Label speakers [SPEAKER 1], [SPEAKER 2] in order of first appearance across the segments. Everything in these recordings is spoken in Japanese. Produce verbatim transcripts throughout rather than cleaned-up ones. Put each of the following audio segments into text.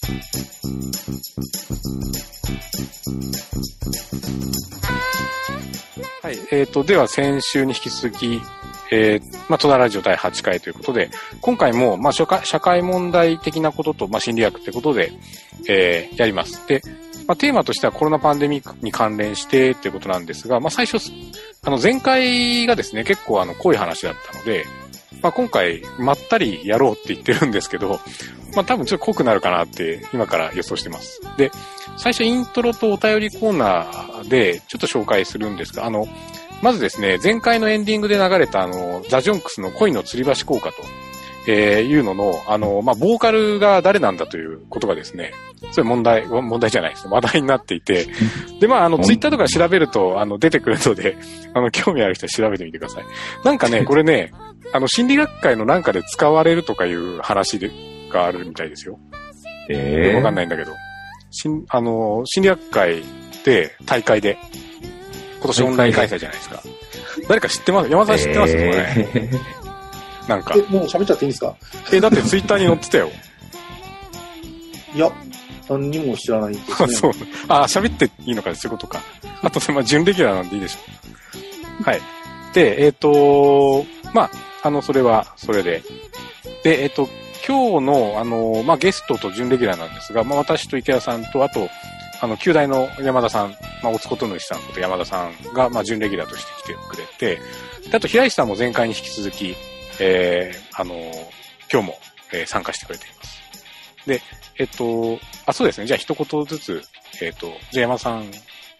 [SPEAKER 1] はい。えっと、では先週に引き続き、えー、まあ、戸田ラジオだいはちかいということで、今回も、まあ、社会、社会問題的なことと、まあ、心理学ということで、えー、やります。で、まあ、テーマとしてはコロナパンデミックに関連してということなんですが、まあ、最初、あの、前回がですね、結構あの、濃い話だったので、まあ、今回、まったりやろうって言ってるんですけど、まあ、多分ちょっと濃くなるかなって、今から予想してます。で、最初イントロとお便りコーナーで、ちょっと紹介するんですが、あの、まずですね、前回のエンディングで流れたあの、ザ・ジョンクスの恋の吊り橋効果と、えー、いうのの、あの、まあ、ボーカルが誰なんだということがですね、それ問題、問題じゃないですね、話題になっていて、で、まあ、あの、ツイッターとか調べると、あの、出てくるので、あの、興味ある人は調べてみてください。なんかね、これね、あの、心理学会のなんかで使われるとかいう話でがあるみたいですよ。ええー。わかんないんだけど。しん、あの、心理学会で、大会で、今年オンライン開催じゃないですか。誰か知ってます？山田さん知ってます？えー、これ。なんか。
[SPEAKER 2] え、もう喋っちゃっていいんですか？
[SPEAKER 1] え、だってツイッターに載ってたよ。
[SPEAKER 2] いや、何にも知らないですね。
[SPEAKER 1] そう。あ、喋っていいのかそういうことか。あと、まあ、準レギュラーなんでいいでしょう。はい。で、えっ、ー、と、まあ、あの、それは、それで。で、えっ、ー、と、今日の、あの、まあ、ゲストと準レギュラーなんですが、まあ、私と池谷さんと、あと、あの、旧大の山田さん、まあ、おつことぬしさんと山田さんが、まあ、準レギュラーとして来てくれて、であと、平石さんも前回に引き続き、えー、あの、今日も、えー、参加してくれています。で、えっと、あ、そうですね。じゃあ、一言ずつ、えっと、じゃあ、山田さん。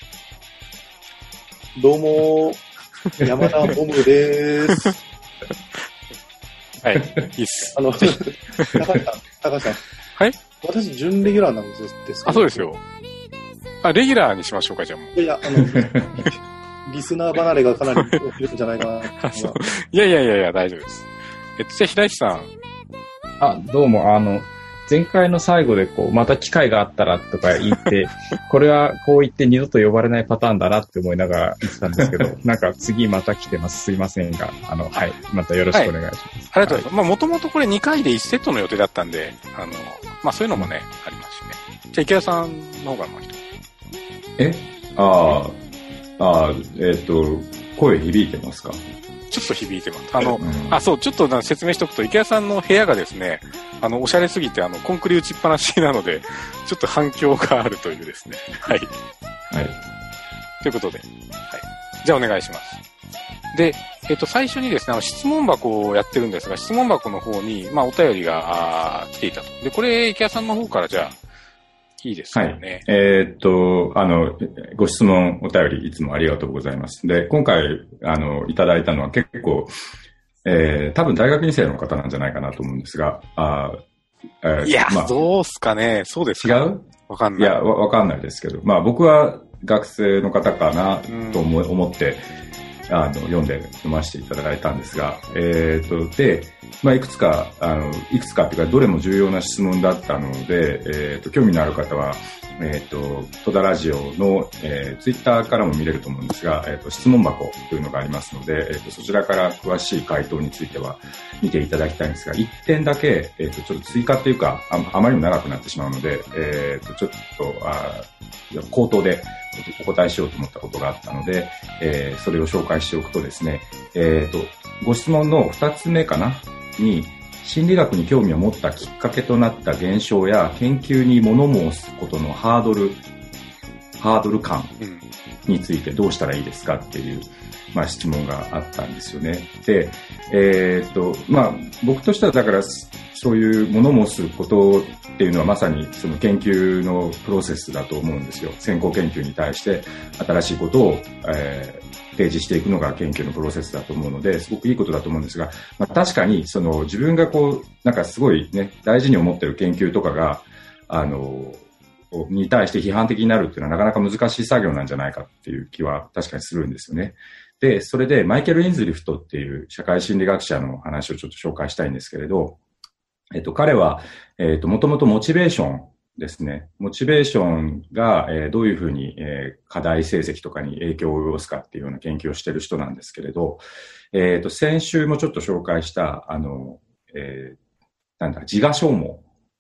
[SPEAKER 2] どうも、山田ボムでーす。
[SPEAKER 1] はい、いいっす。
[SPEAKER 2] あの、高橋さん、高橋さん。
[SPEAKER 1] はい？
[SPEAKER 2] 私、準レギュラーなんですか？
[SPEAKER 1] あ、そうですよ。あ、レギュラーにしましょうか、じゃあもう。
[SPEAKER 2] いやいや、あの、リスナー離れがかなり起きるんじゃないかな。
[SPEAKER 1] いやいやいやいや、大丈夫です。えっと、じゃあ、平石さん。
[SPEAKER 3] あ、どうも、あの、前回の最後でこう、また機会があったらとか言って、これはこう言って二度と呼ばれないパターンだなって思いながら言ってたんですけど、なんか次また来てます。すいませんが、あの、はい、またよろしくお願いします。はい、
[SPEAKER 1] ありがとうございます。はい、まあ、もともとこれにかいでいちセットの予定だったんで、あの、まあ、そういうのもね、ありますしね。じゃあ、池田さんの方からもう一つ。
[SPEAKER 4] えああ、ああ、えっと、声響いてますか？
[SPEAKER 1] ちょっと響いてます。あの、うん、あ、そう、ちょっと説明しておくと、池谷さんの部屋がですね、あの、おしゃれすぎて、あの、コンクリ打ちっぱなしなので、ちょっと反響があるというですね。はい。
[SPEAKER 4] はい。
[SPEAKER 1] ということで、はい。じゃあお願いします。で、えっと、最初にですね、あの、質問箱をやってるんですが、質問箱の方に、まあ、お便りが、あ来ていたと。で、これ、池谷さんの方からじゃあ、いいですよね。
[SPEAKER 4] はい。えー、っと、あの、ご質問、お便り、いつもありがとうございます。で、今回、あの、いただいたのは結構、えー、多分大学院生の方なんじゃないかなと思うんですが、あ
[SPEAKER 1] えー、いや、まあ、どうすかね。そうですか。
[SPEAKER 4] 違う？
[SPEAKER 1] わかんない。
[SPEAKER 4] いや、わ、わかんないですけど、まあ僕は学生の方かなと思、うん、思って、あの、読んで読ませていただいたんですが、えっと、で、まあ、いくつか、あの、いくつかっていうか、どれも重要な質問だったので、えっと、興味のある方は、えっと、戸田ラジオの、えー、ツイッターからも見れると思うんですが、えっと、質問箱というのがありますので、えっと、そちらから詳しい回答については見ていただきたいんですが、一点だけ、えっと、ちょっと追加っていうか、あ、あまりにも長くなってしまうので、えっと、ちょっと、あ、口頭でお答えしようと思ったことがあったので、えー、それを紹介しておくとですね、えっと、ご質問の二つ目かなに、心理学に興味を持ったきっかけとなった現象や研究に物申すことのハードル、ハードル感についてどうしたらいいですかっていう、まあ、質問があったんですよね。で、えー、っと、まあ、僕としてはだから、そういう物申すことっていうのはまさにその研究のプロセスだと思うんですよ。先行研究に対して新しいことを、えー提示していくのが研究のプロセスだと思うので、すごくいいことだと思うんですが、まあ、確かにその自分がこうなんかすごいね大事に思っている研究とかがあのに対して批判的になるっていうのはなかなか難しい作業なんじゃないかっていう気は確かにするんですよね。で、それでマイケル・インズリフトっていう社会心理学者の話をちょっと紹介したいんですけれど、えっと彼はえっともともとモチベーションですね。モチベーションが、えー、どういうふうに、えー、課題成績とかに影響を及ぼすかっていうような研究をしている人なんですけれど、えっと、先週もちょっと紹介した、あの、えー、なんだ、自我消耗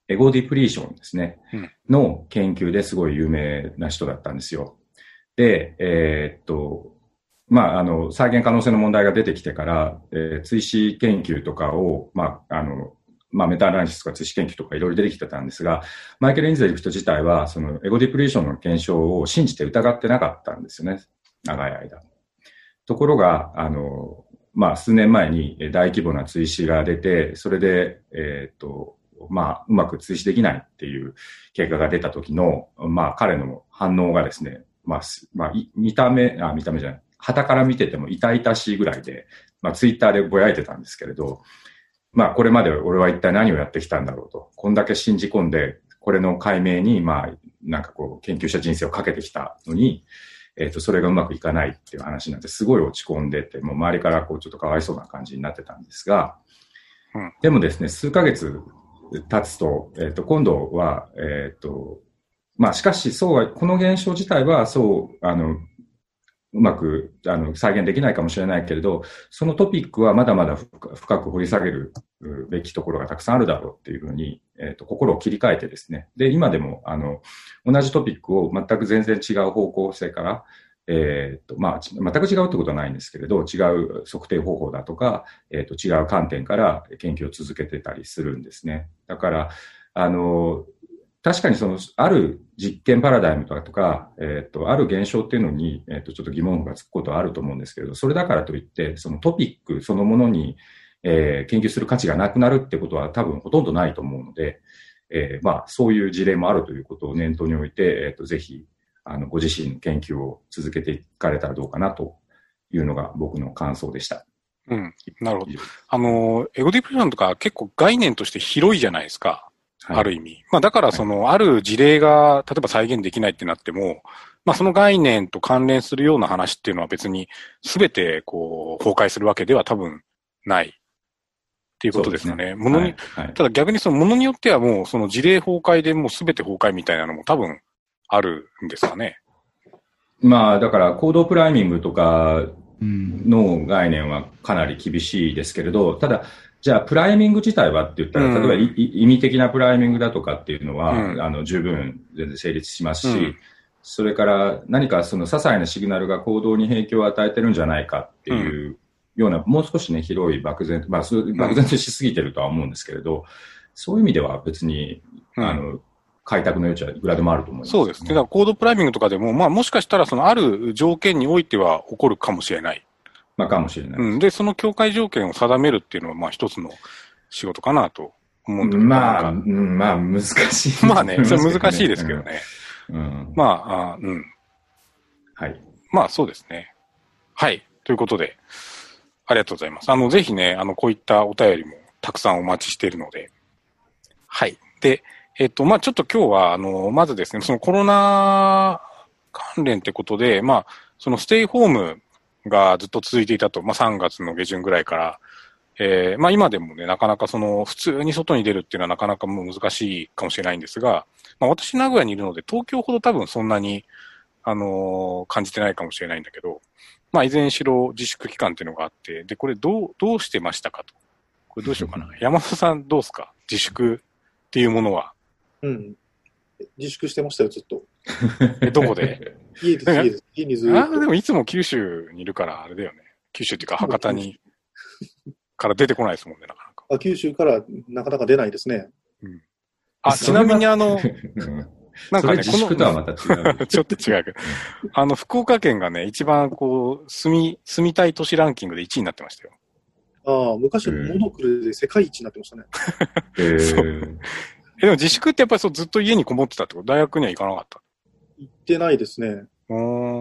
[SPEAKER 4] エゴディプリーションですね、
[SPEAKER 1] うん、
[SPEAKER 4] の研究ですごい有名な人だったんですよ。で、えー、っと、まあ、あの、再現可能性の問題が出てきてから、えー、追試研究とかを、まあ、あの、まあ、メタアナリシスとか追試研究とかいろいろ出てきてたんですが、マイケル・インゼリフト自体は、そのエゴディプリーションの現象を信じて疑ってなかったんですよね。長い間。ところが、あの、まあ、数年前に大規模な追試が出て、それで、えっと、まあ、うまく追試できないっていう結果が出た時の、まあ、彼の反応がですね、まあ、まあ、見た目、あ、見た目じゃない、傍から見てても痛々しいぐらいで、まあ、ツイッターでぼやいてたんですけれど、まあ、これまで俺は一体何をやってきたんだろうと。こんだけ信じ込んで、これの解明に、まあ、なんかこう、研究者人生をかけてきたのに、えっと、それがうまくいかないっていう話になって、すごい落ち込んでて、もう周りからこう、ちょっとかわいそうな感じになってたんですが、うん、でもですね、数ヶ月経つと、えっと、今度は、えっと、まあ、しかし、そうは、この現象自体は、そう、あの、うまくあの再現できないかもしれないけれど、そのトピックはまだまだ深く掘り下げるべきところがたくさんあるだろうっていうふうに、えーと、心を切り替えてですね。で、今でもあの同じトピックを全く全然違う方向性から、えーとまあ、全く違うってことはないんですけれど、違う測定方法だとか、えーと、違う観点から研究を続けてたりするんですね。だから、あの、確かにその、ある実験パラダイムとか、えっと、ある現象っていうのに、えっと、ちょっと疑問がつくことはあると思うんですけれど、それだからといって、そのトピックそのものに、えー、研究する価値がなくなるってことは多分ほとんどないと思うので、えー、まあ、そういう事例もあるということを念頭に置いて、えっと、ぜひ、あの、ご自身の研究を続けていかれたらどうかなというのが僕の感想でした。
[SPEAKER 1] うん、なるほど。あの、エゴディプリーションとか結構概念として広いじゃないですか。はい、ある意味。まあだからその、ある事例が、例えば再現できないってなっても、まあその概念と関連するような話っていうのは別に全てこう、崩壊するわけでは多分ないっていうことですよね。ものに、はいはい、ただ逆にそのものによってはもうその事例崩壊でもう全て崩壊みたいなのも多分あるんですかね。
[SPEAKER 4] まあだからコードプライミングとかの概念はかなり厳しいですけれど、ただ、じゃあ、プライミング自体はって言ったら、例えば、うん、意味的なプライミングだとかっていうのは、うん、あの、十分全然成立しますし、うん、それから何かその些細なシグナルが行動に影響を与えてるんじゃないかっていうような、うん、もう少しね、広い漠然、まあ、漠然としすぎてるとは思うんですけれど、そういう意味では別に、うん、あの、開拓の余地はいくらでもあると思います、ね。
[SPEAKER 1] そうですね。だからコードプライミングとかでも、まあもしかしたらそのある条件においては起こるかもしれない。
[SPEAKER 4] まあかもしれない。
[SPEAKER 1] うん。で、その境界条件を定めるっていうのは、まあ一つの仕事かなと思うんだけど。
[SPEAKER 4] まあ、うん、まあ難しい、
[SPEAKER 1] ね。まあね、それ難しいですけどね。うん。まあ、あうん。
[SPEAKER 4] はい。
[SPEAKER 1] まあそうですね。はい。ということで、ありがとうございます。あの、ぜひね、あの、こういったお便りもたくさんお待ちしているので。はい。で、えっと、まあちょっと今日は、あの、まずですね、そのコロナ関連ってことで、まあ、そのステイホームがずっと続いていたと、まあさんがつの下旬ぐらいから、えー、まあ今でもね、なかなかその、普通に外に出るっていうのはなかなかもう難しいかもしれないんですが、まあ私名古屋にいるので、東京ほど多分そんなに、あのー、感じてないかもしれないんだけど、まあいずれにしろ自粛期間っていうのがあって、で、これどう、どうしてましたかと。これどうしようかな。山本さんどうですか？自粛っていうものは。
[SPEAKER 2] うん。自粛してましたよ、ずっと。
[SPEAKER 1] え、どこで？
[SPEAKER 2] 家です、家です。家にずっと。
[SPEAKER 1] あ、でもいつも九州にいるからあれだよね。九州っていうか博多に、から出てこないですもんね、なかなか。
[SPEAKER 2] あ、九州からなかなか出ないですね。
[SPEAKER 1] うん。あ、ちなみにあの、
[SPEAKER 4] なんかね、自粛とはまた違う。
[SPEAKER 1] ちょっと違うけど。あの、福岡県がね、一番こう、住み、住みたい都市ランキングでいちいになってましたよ。
[SPEAKER 2] ああ、昔、モノクロで世界一になってましたね。
[SPEAKER 4] へえー。
[SPEAKER 1] え、でも自粛ってやっぱりそうずっと家にこもってたってこと大学には行かなかった
[SPEAKER 2] 行ってないですね。
[SPEAKER 1] うん。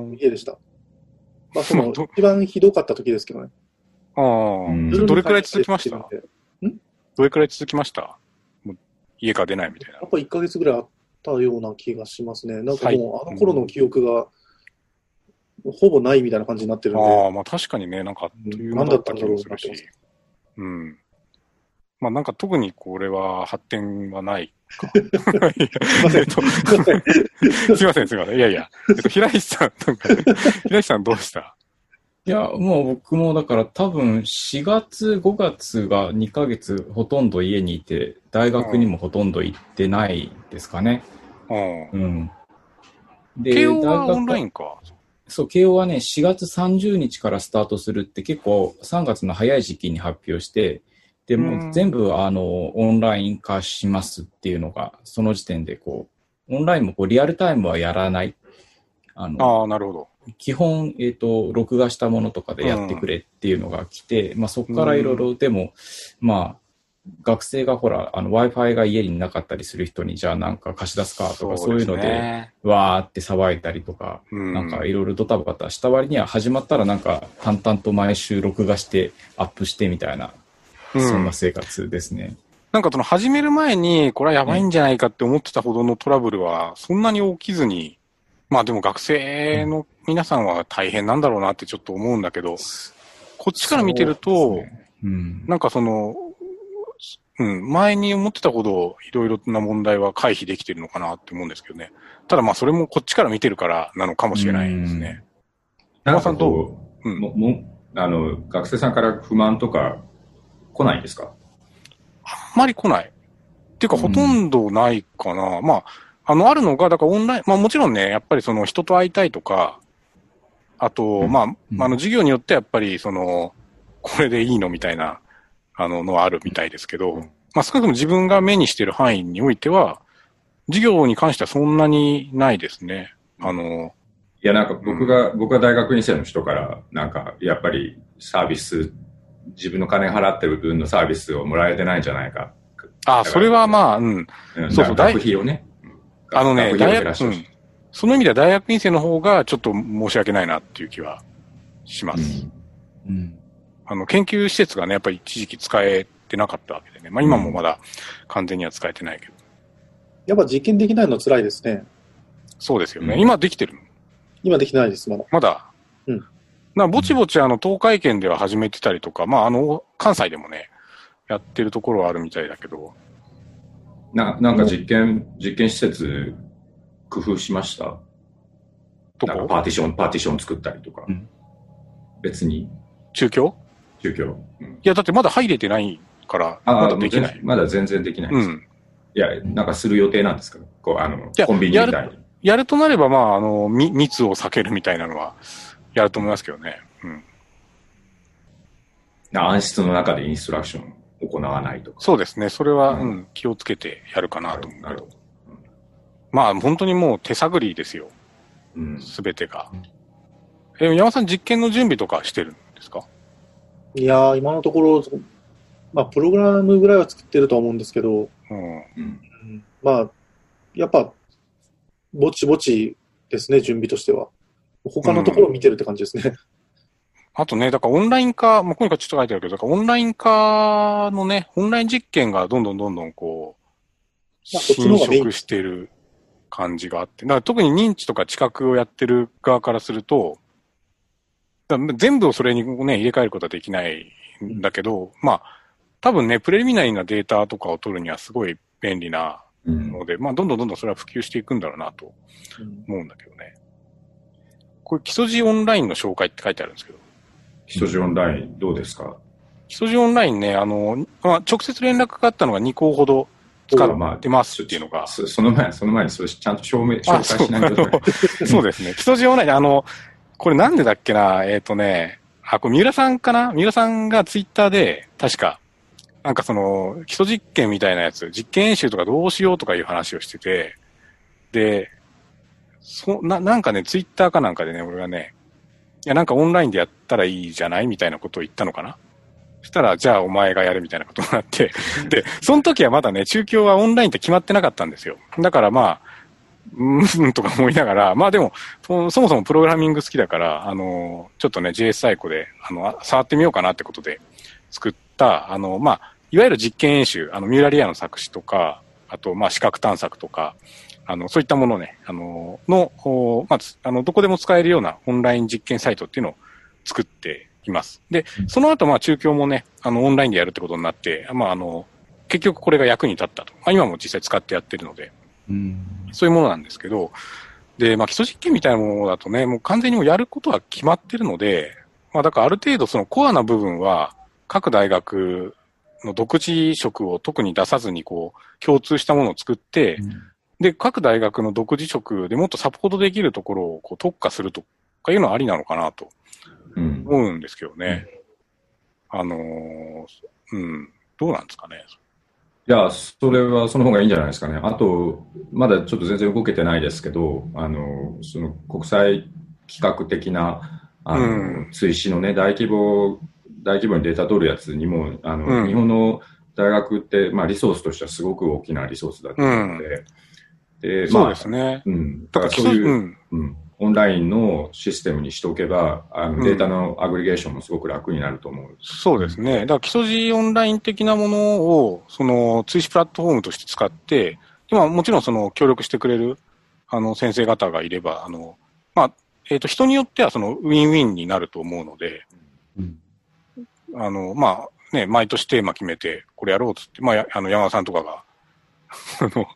[SPEAKER 2] 家でした。まあ、その、一番ひどかった時ですけどね。
[SPEAKER 1] ああ。どれくらい続きましたんどれくらい続きましたもう家から出ないみたいな。
[SPEAKER 2] やっぱいっかげつぐらいあったような気がしますね。なんかもう、あの頃の記憶が、ほぼないみたいな感じになってるんで。
[SPEAKER 1] ああ、まあ確かにね、なんかあっという間だった気もするし。うん。まあなんか特にこれは発展はないか。すいません。すいません、すいません。いやいや。えっと、平石さん、なんか、平石さんどうした
[SPEAKER 3] いや、もう僕もだから多分しがつ、ごがつがにかげつほとんど家にいて、大学にもほとんど行ってないですかね。
[SPEAKER 1] うん。
[SPEAKER 3] うん。で、
[SPEAKER 1] 慶応は
[SPEAKER 3] 大学
[SPEAKER 1] オンラインか。
[SPEAKER 3] そう、慶応はね、しがつさんじゅうにちからスタートするって結構さんがつの早い時期に発表して、で、もう全部あの、オンライン化しますっていうのが、その時点でこう、オンラインもこうリアルタイムはやらない。あの、
[SPEAKER 1] ああ、なるほど。
[SPEAKER 3] 基本、えっと、録画したものとかでやってくれっていうのが来て、うん、まあそこからいろいろ、でも、まあ、学生がほら、あの、Wi-Fi が家になかったりする人に、じゃあなんか貸し出すかとか、そういうので、わーって騒いだりとか、うん、なんかいろいろドタバタした割には、始まったらなんか淡々と毎週録画してアップしてみたいな、うん、そんな生活ですね。
[SPEAKER 1] なんかその始める前に、これはやばいんじゃないかって思ってたほどのトラブルは、そんなに起きずに、まあでも学生の皆さんは大変なんだろうなってちょっと思うんだけど、こっちから見てると、ねうん、なんかその、うん、前に思ってたほどいろいろな問題は回避できてるのかなって思うんですけどね。ただまあそれもこっちから見てるからなのかもしれないですね。
[SPEAKER 4] 山さんどう、うん、ももあの学生さんから不満とか来ないんですか？
[SPEAKER 1] あんまり来ない。っていうかほとんどないかな。うん、まあ、あの、あるのが、だからオンライン、まあもちろんね、やっぱりその人と会いたいとか、あと、うん、まあ、うん、あの授業によってやっぱりその、これでいいのみたいな、あの、のはあるみたいですけど、うん、まあ少なくとも自分が目にしている範囲においては、授業に関してはそんなにないですね。あの、
[SPEAKER 4] いやなんか僕が、うん、僕が大学院生の人から、なんかやっぱりサービス、自分の金払ってる分のサービスをもらえてないんじゃないか。
[SPEAKER 1] ああ、それはまあ、うん。
[SPEAKER 4] うん、そうそう、学費をね。
[SPEAKER 1] あのね、大学、うん、その意味では大学院生の方がちょっと申し訳ないなっていう気はします。うん。うん、あの、研究施設がね、やっぱり一時期使えてなかったわけでね。まあ今もまだ完全には使えてないけど。
[SPEAKER 2] やっぱ実験できないの辛いですね。
[SPEAKER 1] そうですよね。うん、今できてるの？
[SPEAKER 2] 今できてないです、まだ。
[SPEAKER 1] まだ。
[SPEAKER 2] うん。
[SPEAKER 1] なぼちぼちあの、東海圏では始めてたりとか、まああの、関西でもね、やってるところはあるみたいだけど。
[SPEAKER 4] な、なんか実験、実験施設工夫しました？
[SPEAKER 1] どこ？
[SPEAKER 4] なんかパーティション、パーティション作ったりとか。うん、別に。
[SPEAKER 1] 中京？
[SPEAKER 4] 中京、
[SPEAKER 1] うん。いや、だってまだ入れてないから、まだできない。
[SPEAKER 4] まだ全然できないです。うん。いや、なんかする予定なんですか？こう、あの、コンビニみたいに。やる、
[SPEAKER 1] やるとなれば、まあ、あの、み、密を避けるみたいなのは、やると思いますけどね。うん。
[SPEAKER 4] 暗室の中でインストラクション行わないとか。
[SPEAKER 1] そうですね。それは、うん、うん、気をつけてやるかなと思うけど。うん、まあ、本当にもう手探りですよ。すべ、うん、てが。え、山さん実験の準備とかしてるんですか？
[SPEAKER 2] いやー、今のところ、まあ、プログラムぐらいは作ってると思うんですけど、うんうん、まあ、やっぱ、ぼちぼちですね、準備としては。他のところを見てるって感じですね。うん、
[SPEAKER 1] あとね、だからオンライン化、まあ、ここにちょっと書いてあるけど、だからオンライン化のね、オンライン実験がどんどんどんどんこう、侵食してる感じがあって、だから特に認知とか知覚をやってる側からすると、全部をそれにね、入れ替えることはできないんだけど、うん、まあ、多分ね、プレミナリーなデータとかを取るにはすごい便利なので、うん、まあ、どんどんどんどんそれは普及していくんだろうなと思うんだけどね。これ、基礎 G オンラインの紹介って書いてあるんですけど。
[SPEAKER 4] 基礎 G オンラインどうですか？
[SPEAKER 1] 基礎 G オンラインね、あの、まあ、直接連絡があったのがにこほど使ってますっていうのが。まあ、
[SPEAKER 4] そ, その前、その前にそれちゃんと証明、紹介しないと。
[SPEAKER 1] そう, そうですね。基礎 G オンライン、あの、これなんでだっけな、えっ、ー、とね、あ、これ三浦さんかな？三浦さんがツイッターで、確か、なんかその、基礎実験みたいなやつ、実験演習とかどうしようとかいう話をしてて、で、そ、な、なんかね、ツイッターかなんかでね、俺がね、いや、なんかオンラインでやったらいいじゃないみたいなことを言ったのかな？そしたら、じゃあお前がやるみたいなことになって、で、その時はまだね、中京はオンラインって決まってなかったんですよ。だからまあ、うーんとか思いながら、まあでも、そもそもプログラミング好きだから、あの、ちょっとね、ジェイエス サイコで、あの、触ってみようかなってことで作った、あの、まあ、いわゆる実験演習、あの、ミューラリアの作詞とか、あと、まあ、視覚探索とか、あの、そういったものね、あの、の、まあ、あの、どこでも使えるようなオンライン実験サイトっていうのを作っています。で、その後、まあ、中京もね、あの、オンラインでやるってことになって、まあ、あの、結局これが役に立ったと。まあ、今も実際使ってやってるので、うん、そういうものなんですけど、で、まあ、基礎実験みたいなものだとね、もう完全にもうやることは決まってるので、 まあだからある程度そのコアな部分は各大学の独自色を特に出さずにこう共通したものを作って、うん、で、各大学の独自色でもっとサポートできるところをこう特化するとかいうのはありなのかなと思うんですけどね。うん、あのー、うん、どうなんですかね。
[SPEAKER 4] いや、それはその方がいいんじゃないですかね。あと、まだちょっと全然動けてないですけど、あの、その国際規格的な、あの、うん、追試のね、大規模、大規模にデータ取るやつにも、あの、うん、日本の大学って、まあ、リソースとしてはすごく大きなリソースだと思うので、うん
[SPEAKER 1] で、まあ、そうですね。
[SPEAKER 4] うん。だからそういう、うん、うん、オンラインのシステムにしておけば、あの、データのアグリゲーションもすごく楽になると思う。うん、
[SPEAKER 1] そうですね。だから基礎地オンライン的なものを、その、追試プラットフォームとして使って、今もちろんその、協力してくれる、あの、先生方がいれば、あの、まあ、えっと、人によってはその、ウィンウィンになると思うので、うん、あの、まあ、ね、毎年テーマ決めて、これやろうっつって、まあ、あの、山田さんとかが、あの、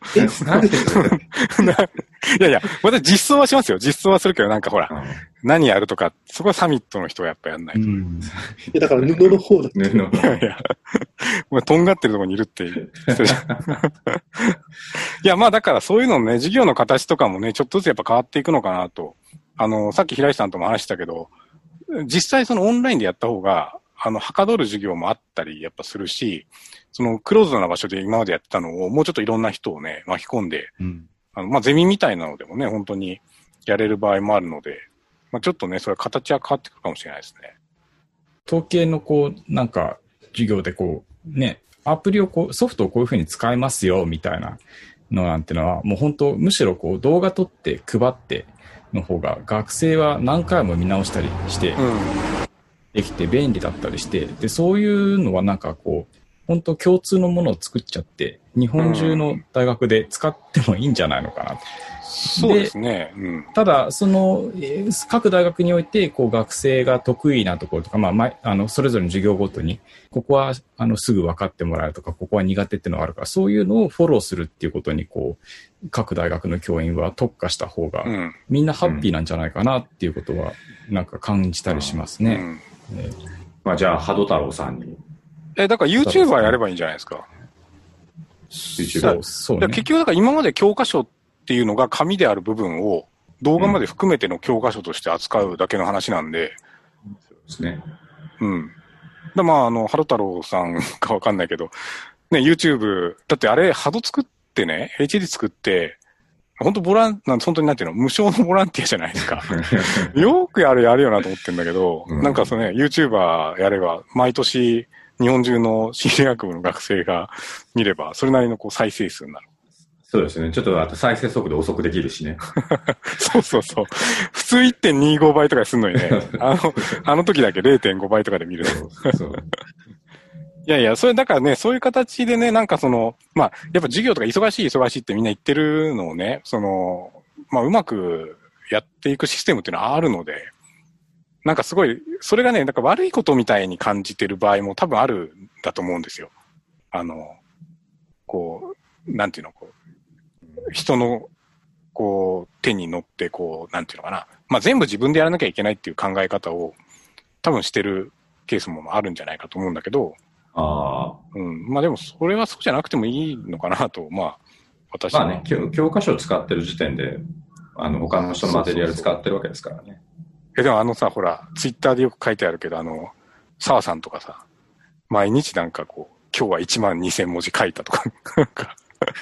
[SPEAKER 1] いやいや、私実装はしますよ。実装はするけど、なんかほら、うん、何やるとか、そこはサミットの人がやっぱやんないと。うん、
[SPEAKER 2] いやだから布の方だって。布の方。
[SPEAKER 1] いやいや、まあ、とんがってるところにいるって言っていや、まあだからそういうのね、事業の形とかもね、ちょっとずつやっぱ変わっていくのかなと。あの、さっき平石さんとも話したけど、実際そのオンラインでやった方が、あの、はかどる授業もあったり、やっぱするし、そのクローズドな場所で今までやってたのをもうちょっといろんな人をね、巻き込んで、うん、あの、まあ、ゼミみたいなのでもね、本当にやれる場合もあるので、まあ、ちょっとね、それは形は変わってくるかもしれないですね。
[SPEAKER 3] 統計のこう、なんか、授業でこう、ね、アプリをこう、ソフトをこういうふうに使えますよ、みたいなのなんてのは、もう本当、むしろこう、動画撮って配っての方が、学生は何回も見直したりして、うん、できて便利だったりして、で、そういうのはなんかこう、本当共通のものを作っちゃって、日本中の大学で使ってもいいんじゃないのかなと。うん、
[SPEAKER 1] そうですね。うん、
[SPEAKER 3] ただ、その、各大学において、こう、学生が得意なところとか、まあ、まあの、それぞれの授業ごとに、ここは、あの、すぐ分かってもらえるとか、ここは苦手っていうのがあるから、そういうのをフォローするっていうことに、こう、各大学の教員は特化した方が、うん、みんなハッピーなんじゃないかなっていうことは、なんか感じたりしますね。うん
[SPEAKER 4] ねまあ、じゃあ、ハド太郎さんに。
[SPEAKER 1] え、だから YouTuber やればいいんじゃないですか。
[SPEAKER 3] そう、そうね。
[SPEAKER 1] 結局だから今まで教科書っていうのが紙である部分を動画まで含めての教科書として扱うだけの話なんで。
[SPEAKER 4] うん、そうですね。
[SPEAKER 1] うん。だまあ、あの、ハド太郎さんかわかんないけど、ね、YouTube、だってあれ、ハド作ってね、エイチディー 作って、本当ボラン、なん本当になんていうの、無償のボランティアじゃないですか。よくやるやるよなと思ってんだけど、うん、なんかそのね、YouTuber やれば、毎年、日本中の心理学部の学生が見れば、それなりのこう再生数になる。
[SPEAKER 4] そうですね。ちょっとあと再生速度遅くできるしね。
[SPEAKER 1] そうそうそう。普通 いってんにご 倍とかすんのにね、あの、あの時だけ れいてんご 倍とかで見る。そうそういやいや、それだからね、そういう形でね、なんかその、まあ、やっぱ授業とか忙しい忙しいってみんな言ってるのをね、その、まあ、うまくやっていくシステムっていうのはあるので、なんかすごい、それがね、なんか悪いことみたいに感じてる場合も多分あるんだと思うんですよ。あの、こう、なんていうの、こう、人の、こう、手に乗って、こう、なんていうのかな。まあ、全部自分でやらなきゃいけないっていう考え方を多分してるケースもあるんじゃないかと思うんだけど、
[SPEAKER 4] ああ。
[SPEAKER 1] うん。まあでも、それはそうじゃなくてもいいのかなと、まあ、私
[SPEAKER 4] は。まあね、教、教科書を使ってる時点で、あの、他の人のマテリアル使ってるわけですからね。
[SPEAKER 1] え、でもあのさ、ほら、ツイッターでよく書いてあるけど、あの、澤さんとかさ、毎日なんかこう、今日はいちまんにせんもじ書いたとか、なんか。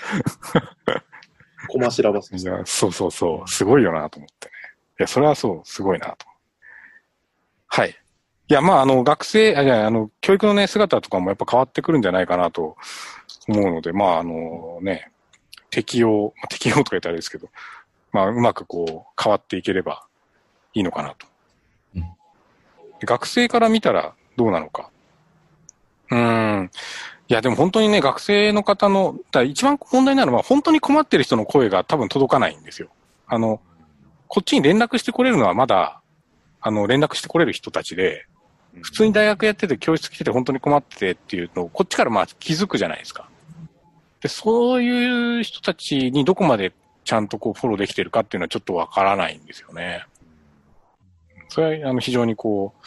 [SPEAKER 2] コマ調ばす。
[SPEAKER 1] そうそうそう、すごいよなと思ってね。いや、それはそう、すごいなと。はい。いや、まあ、あの、学生、あ、いや、あの、教育のね、姿とかもやっぱ変わってくるんじゃないかなと思うので、まあ、あのね、適用、まあ、適用とか言ったらあれですけど、まあ、うまくこう、変わっていければいいのかなと。うん、学生から見たらどうなのか。うーん。いや、でも本当にね、学生の方の、だ一番問題なのは、本当に困ってる人の声が多分届かないんですよ。あの、こっちに連絡してこれるのはまだ、あの、連絡してこれる人たちで、普通に大学やってて、教室来てて本当に困っててっていうのを、こっちからまあ気づくじゃないですか。で、そういう人たちにどこまでちゃんとこうフォローできてるかっていうのはちょっとわからないんですよね。それは、あの、非常にこ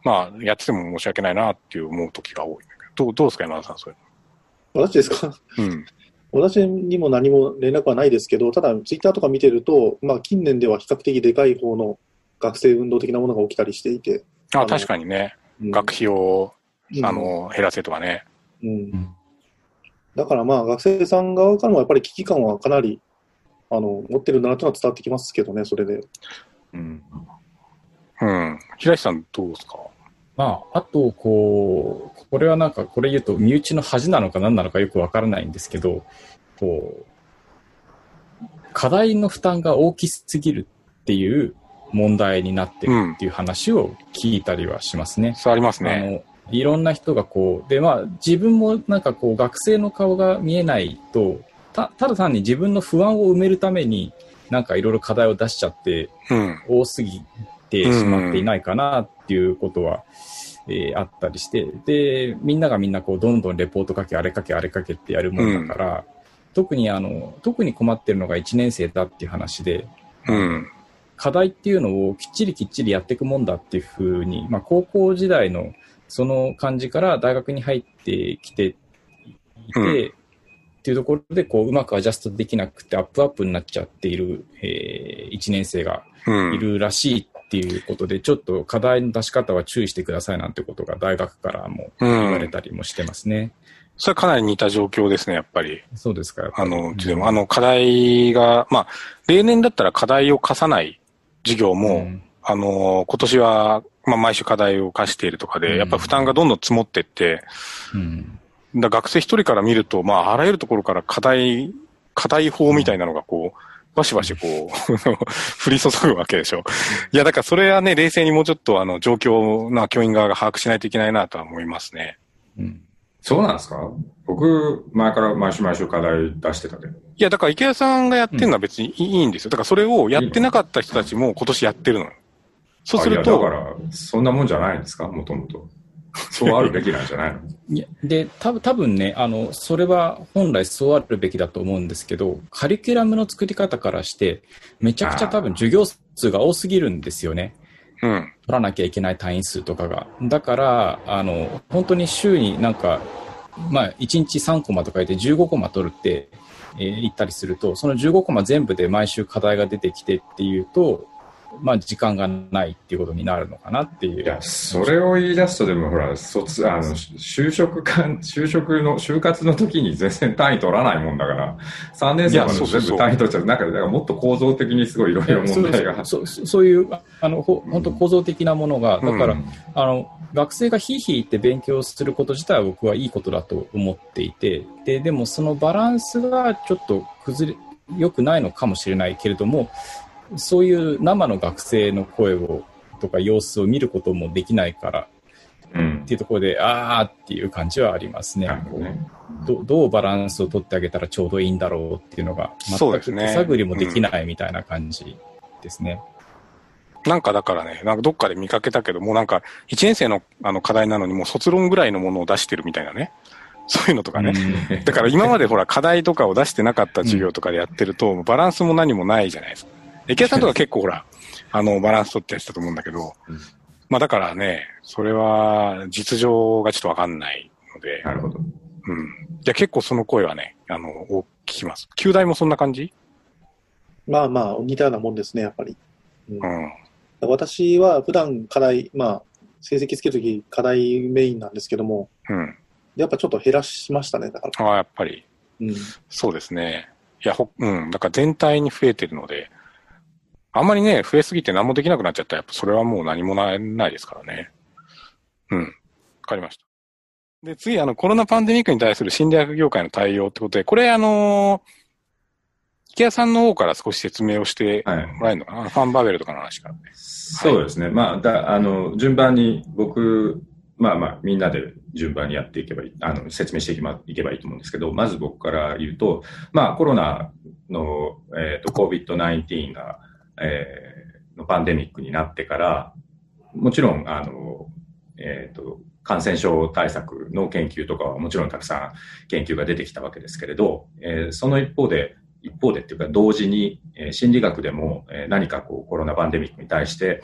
[SPEAKER 1] まあ、やってても申し訳ないなっていう思う時が多いんだけど、どう、どうですか、山田さん、それ。
[SPEAKER 2] 私ですか？うん。私にも何も連絡はないですけど、ただ、ツイッターとか見てると、まあ、近年では比較的でかい方の学生運動的なものが起きたりしていて。
[SPEAKER 1] あ、確かにね。うん、学費を、あの、減らせとかね。うん。うん、
[SPEAKER 2] だからまあ、学生さん側からもやっぱり危機感はかなり、あの、持ってるんだなというのは伝わってきますけどね、それで。
[SPEAKER 1] うん。うん。平石さん、どうですか？
[SPEAKER 3] まあ、あと、こう、これはなんか、これ言うと、身内の恥なのか何なのかよくわからないんですけど、こう、課題の負担が大きすぎるっていう問題になってるっていう話を聞いたりはしますね。
[SPEAKER 1] うん、そうありますね。
[SPEAKER 3] あの、いろんな人がこう、で、まあ、自分もなんかこう、学生の顔が見えないと、た、ただ単に自分の不安を埋めるために、なんかいろいろ課題を出しちゃって、うん、多すぎてしまっていないかなっていうことは、えー、あったりして、で、みんながみんなこう、どんどんレポート書け、あれ書け、あれ書けってやるもんだから、うん、特にあの、特に困ってるのがいちねん生だっていう話で、うん、課題っていうのをきっちりきっちりやっていくもんだっていうふうに、まあ、高校時代のその感じから大学に入ってきていて、うん、っていうところでこううまくアジャストできなくてアップアップになっちゃっている、えー、いちねん生がいるらしいっていうことで、うん、ちょっと課題の出し方は注意してくださいなんてことが大学からも言われたりもしてますね。うん、
[SPEAKER 1] それはかなり似た状況ですね、やっぱり。
[SPEAKER 3] そうですか。
[SPEAKER 1] あの、うちでも、あの、課題が、まあ、例年だったら課題を課さない授業も、うん、あの、今年は、まあ、毎週課題を課しているとかで、うん、やっぱ負担がどんどん積もっていって、うん、だ学生一人から見ると、まあ、あらゆるところから課題、課題法みたいなのがこう、バシバシこう、降り注ぐわけでしょ。いや、だからそれはね、冷静にもうちょっとあの、状況な教員側が把握しないといけないなとは思いますね。
[SPEAKER 4] うん。そうなんですか？僕、前から毎週毎週課題出してたけど。い
[SPEAKER 1] や、だから池谷さんがやってるのは別にいいんですよ。だからそれをやってなかった人たちも今年やってるのよ。そうすると。
[SPEAKER 4] だから、そんなもんじゃないんですか？もともと。そうあるべきなんじゃないの？
[SPEAKER 3] いや、で、たぶん、多分ね、あの、それは本来そうあるべきだと思うんですけど、カリキュラムの作り方からして、めちゃくちゃ多分授業数が多すぎるんですよね。うん。取らなきゃいけない単位数とかが。だから、あの、本当に週になんか、まあ、いちにちさんコマとか言ってじゅうごコマ取るって、えー、言ったりすると、そのじゅうごコマ全部で毎週課題が出てきてっていうと、まあ、時間がないっていうことになるのかなっていう。
[SPEAKER 4] いや、それを言い出すと、でもほら、卒、あの、就職間、就職の、就活の時に全然単位取らないもんだから、さんねん生まで全部単位取っちゃう。なんか、だからもっと構造的にすごいいろいろ問題が。
[SPEAKER 3] そう、そう、そういう、あの、ほ、本当構造的なものが、だから、うん、あの、学生がひいひい言って勉強すること自体は僕はいいことだと思っていて、で、でもそのバランスがちょっと崩れ、良くないのかもしれないけれども、そういう生の学生の声をとか様子を見ることもできないから、うん、っていうところで、あーっていう感じはありますね。ね、ど, どうバランスを取ってあげたらちょうどいいんだろうっていうのが、全く手探りもできないみたいな感じですね。
[SPEAKER 1] なんかだからね、なんかどっかで見かけたけど、もうなんかいちねん生のあの課題なのにもう卒論ぐらいのものを出してるみたいなね。そういうのとかね。だから今までほら課題とかを出してなかった授業とかでやってると、うん、バランスも何もないじゃないですか。池谷さんとか結構ほら、あの、バランス取ってやってたと思うんだけど、うん、まあだからね、それは実情がちょっとわかんないので。
[SPEAKER 4] なるほど。うん。
[SPEAKER 1] いや結構その声はね、あの、聞きます。旧大もそんな感じ？
[SPEAKER 2] まあまあ、似たようなもんですね、やっぱり。うん。うん、私は普段課題、まあ、成績つけるとき課題メインなんですけども、うん。やっぱちょっと減らしましたね、だから。
[SPEAKER 1] ああ、やっぱり。うん。そうですね。いや、ほ、うん。だから全体に増えてるので、あんまりね、増えすぎて何もできなくなっちゃったら、やっぱそれはもう何もない、ないですからね。うん。わかりました。で、次、あの、コロナパンデミックに対する心理学業界の対応ってことで、これあのー、池谷さんの方から少し説明をしてもらえるのかな、はい、ファンバベルとかの話からね。
[SPEAKER 4] そうですね。はい、まあ、だ、あの、順番に僕、まあまあ、みんなで順番にやっていけばいい、あの、説明していけばいいけばいいと思うんですけど、まず僕から言うと、まあ、コロナの、えっと、コービッドナインティーン が、えー、のパンデミックになってから、もちろん、あの、えっと、感染症対策の研究とかはもちろんたくさん研究が出てきたわけですけれど、えー、その一方で、一方でっていうか同時に、えー、心理学でも、えー、何かこうコロナパンデミックに対して、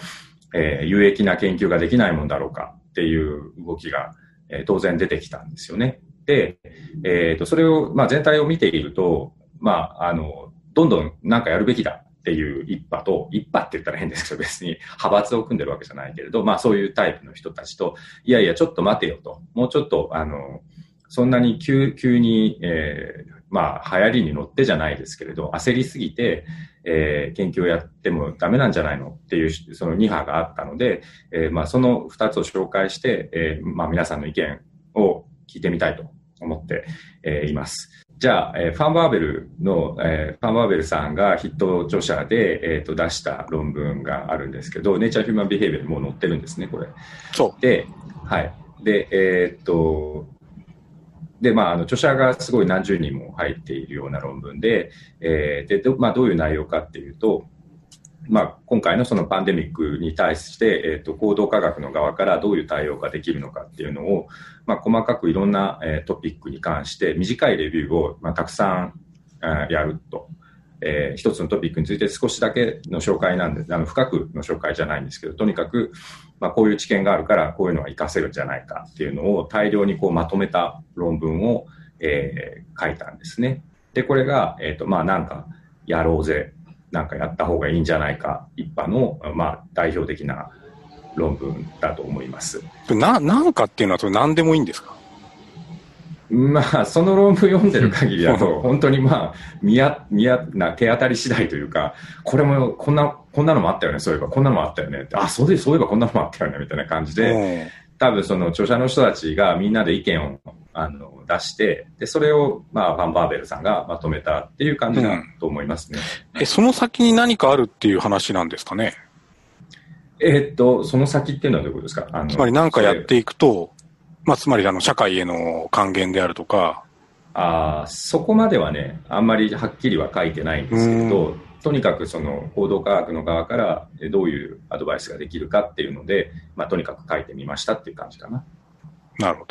[SPEAKER 4] えー、有益な研究ができないもんだろうかっていう動きが、えー、当然出てきたんですよね。で、えーと、それを、まあ全体を見ていると、まあ、あの、どんどんなんかやるべきだっていう一派と、一派って言ったら変ですけど別に派閥を組んでるわけじゃないけれど、まあそういうタイプの人たちと、いやいやちょっと待てよと、もうちょっとあの、そんなに急、急に、えー、まあ流行りに乗ってじゃないですけれど、焦りすぎて、えー、研究をやってもダメなんじゃないのっていうそのに派があったので、えー、まあそのふたつを紹介して、えー、まあ皆さんの意見を聞いてみたいと思って、えー、います。じゃあ、えー、ファンバーベルの、えー、ファンバーベルさんが筆頭著者で、えー、と出した論文があるんですけど、ネイチャー・ヒューマン・ビヘイビアにもう載ってるんですね、これ。
[SPEAKER 1] そう。
[SPEAKER 4] で、はい。で、えー、っと、で、まあ、あの、著者がすごい何十人も入っているような論文で、えー、で、ど、まあ、どういう内容かっていうと、まあ、今回のそのパンデミックに対して、えっと、行動科学の側からどういう対応ができるのかっていうのを、まあ、細かくいろんな、えー、トピックに関して短いレビューを、まあ、たくさん、えー、やると。えー、一つのトピックについて少しだけの紹介なんで、あの、深くの紹介じゃないんですけど、とにかく、まあ、こういう知見があるから、こういうのは活かせるんじゃないかっていうのを大量にこうまとめた論文を、えー、書いたんですね。で、これが、えっと、まあ、なんか、やろうぜ。なんかやった方がいいんじゃないか一派の、まあ、代表的な論文だと思います。
[SPEAKER 1] な、なんかっていうのはそれ何でもいいんですか？
[SPEAKER 4] まあ、その論文読んでる限りだと、本当にまあ、見や、見やな手当たり次第というか、これもこんな、こんなのもあったよね、そういえばこんなのもあったよね。あ、そうで、そういえばこんなのもあったよね、みたいな感じで、多分その著者の人たちがみんなで意見をあの出して、で、それを、まあ、ファンバーベルさんがまとめたっていう感じだと思いますね。
[SPEAKER 1] うん、え、その先に何かあるっていう話なんですかね？
[SPEAKER 4] えー、っと、その先っていうのはどういうことですか？あの
[SPEAKER 1] つまり何かやっていくと、まあ、つまりあの、社会への還元であるとか。
[SPEAKER 4] ああ、そこまではね、あんまりはっきりは書いてないんですけれど、とにかくその行動科学の側からどういうアドバイスができるかっていうので、まあ、とにかく書いてみましたっていう感じかな。
[SPEAKER 1] なるほど。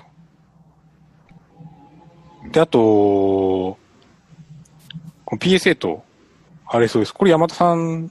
[SPEAKER 1] で、あと、この ピーエスエー と アールエスオーエス、これ山田さん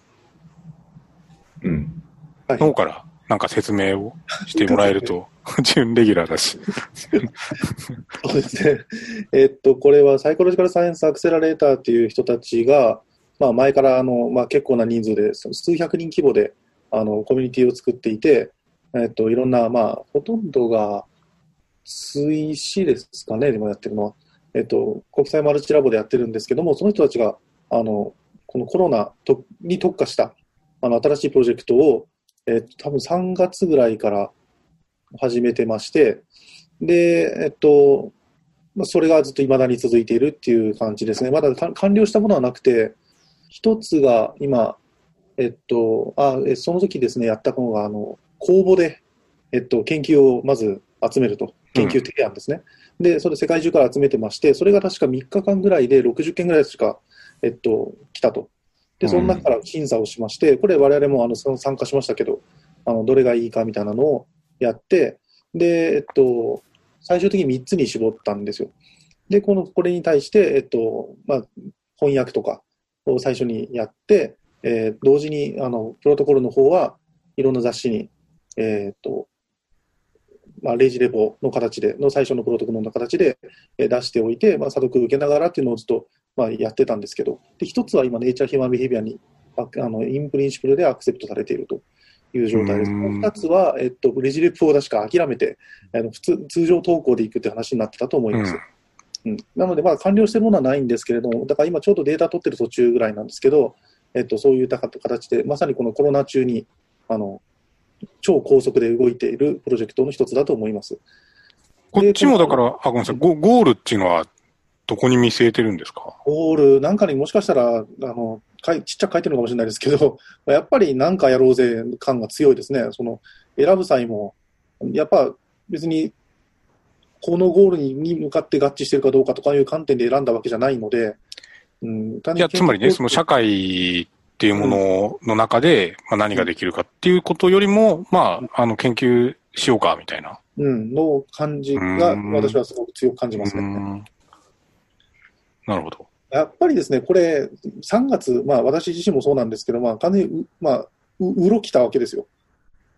[SPEAKER 1] の方からなんか説明をしてもらえると、準レギュラーだし。
[SPEAKER 2] そうですね。えっと、これはサイコロジカルサイエンスアクセラレーターっていう人たちが、まあ前からあの、まあ結構な人数で、数百人規模で、あの、コミュニティを作っていて、えっと、いろんな、まあ、ほとんどが、追試ですかね、今やってるのは。えっと、国際マルチラボでやってるんですけども、その人たちが、あの、このコロナとに特化した、あの、新しいプロジェクトを、えっと、多分さんがつぐらいから始めてまして、で、えっと、それがずっと未だに続いているっていう感じですね。まだ完了したものはなくて、一つが今、えっと、あ、その時ですね、やったのが、あの、公募で、えっと、研究をまず集めると。研究提案ですね。うん、で、それ世界中から集めてまして、それが確かみっかかんぐらいでろくじゅっけんぐらいしか、えっと、来たと。で、その中から審査をしまして、これ我々もあの参加しましたけど、あの、どれがいいかみたいなのをやって、で、えっと、最終的にみっつに絞ったんですよ。で、この、これに対して、えっと、まあ、翻訳とかを最初にやって、えー、同時に、あの、プロトコルの方はいろんな雑誌に、えっと、まあ、レイジレポの形で、の最初のプロトコルの形で出しておいて、まあ、査読受けながらっていうのをずっと、まあ、やってたんですけど、で、一つは今、ネイチャー・ヒューマン・ビヘイビアに、あの、インプリンシプルでアクセプトされているという状態です。もう二つは、えっと、レジレポを確か諦めて、あの普通、通常投稿でいくって話になってたと思います。うんうん、なので、まあ、完了してるものはないんですけれども、だから今ちょうどデータ取ってる途中ぐらいなんですけど、えっと、そういった形で、まさにこのコロナ中に、あの、超高速で動いているプロジェクトの一つだと思います。
[SPEAKER 1] こっちもだから、あ、ごめんなさい、ゴ、ゴールっていうのはどこに見据えてるんですか？ゴ
[SPEAKER 2] ール、なんかにもしかしたら、あの、ちっちゃく書いてるのかもしれないですけど、やっぱりなんかやろうぜ感が強いですね。その、選ぶ際も、やっぱ別に、このゴールに向かって合致してるかどうかとかいう観点で選んだわけじゃないので、
[SPEAKER 1] うん、いや、つまりね、その社会っていうものの中で、まあ、何ができるかっていうことよりも、まあ、あの、研究しようか、みたいな。
[SPEAKER 2] うん、の感じが、私はすごく強く感じますね。
[SPEAKER 1] なるほど。
[SPEAKER 2] やっぱりですね、これ、さんがつ、まあ、私自身もそうなんですけど、まあ、完全に、まあ、う、うろきたわけですよ。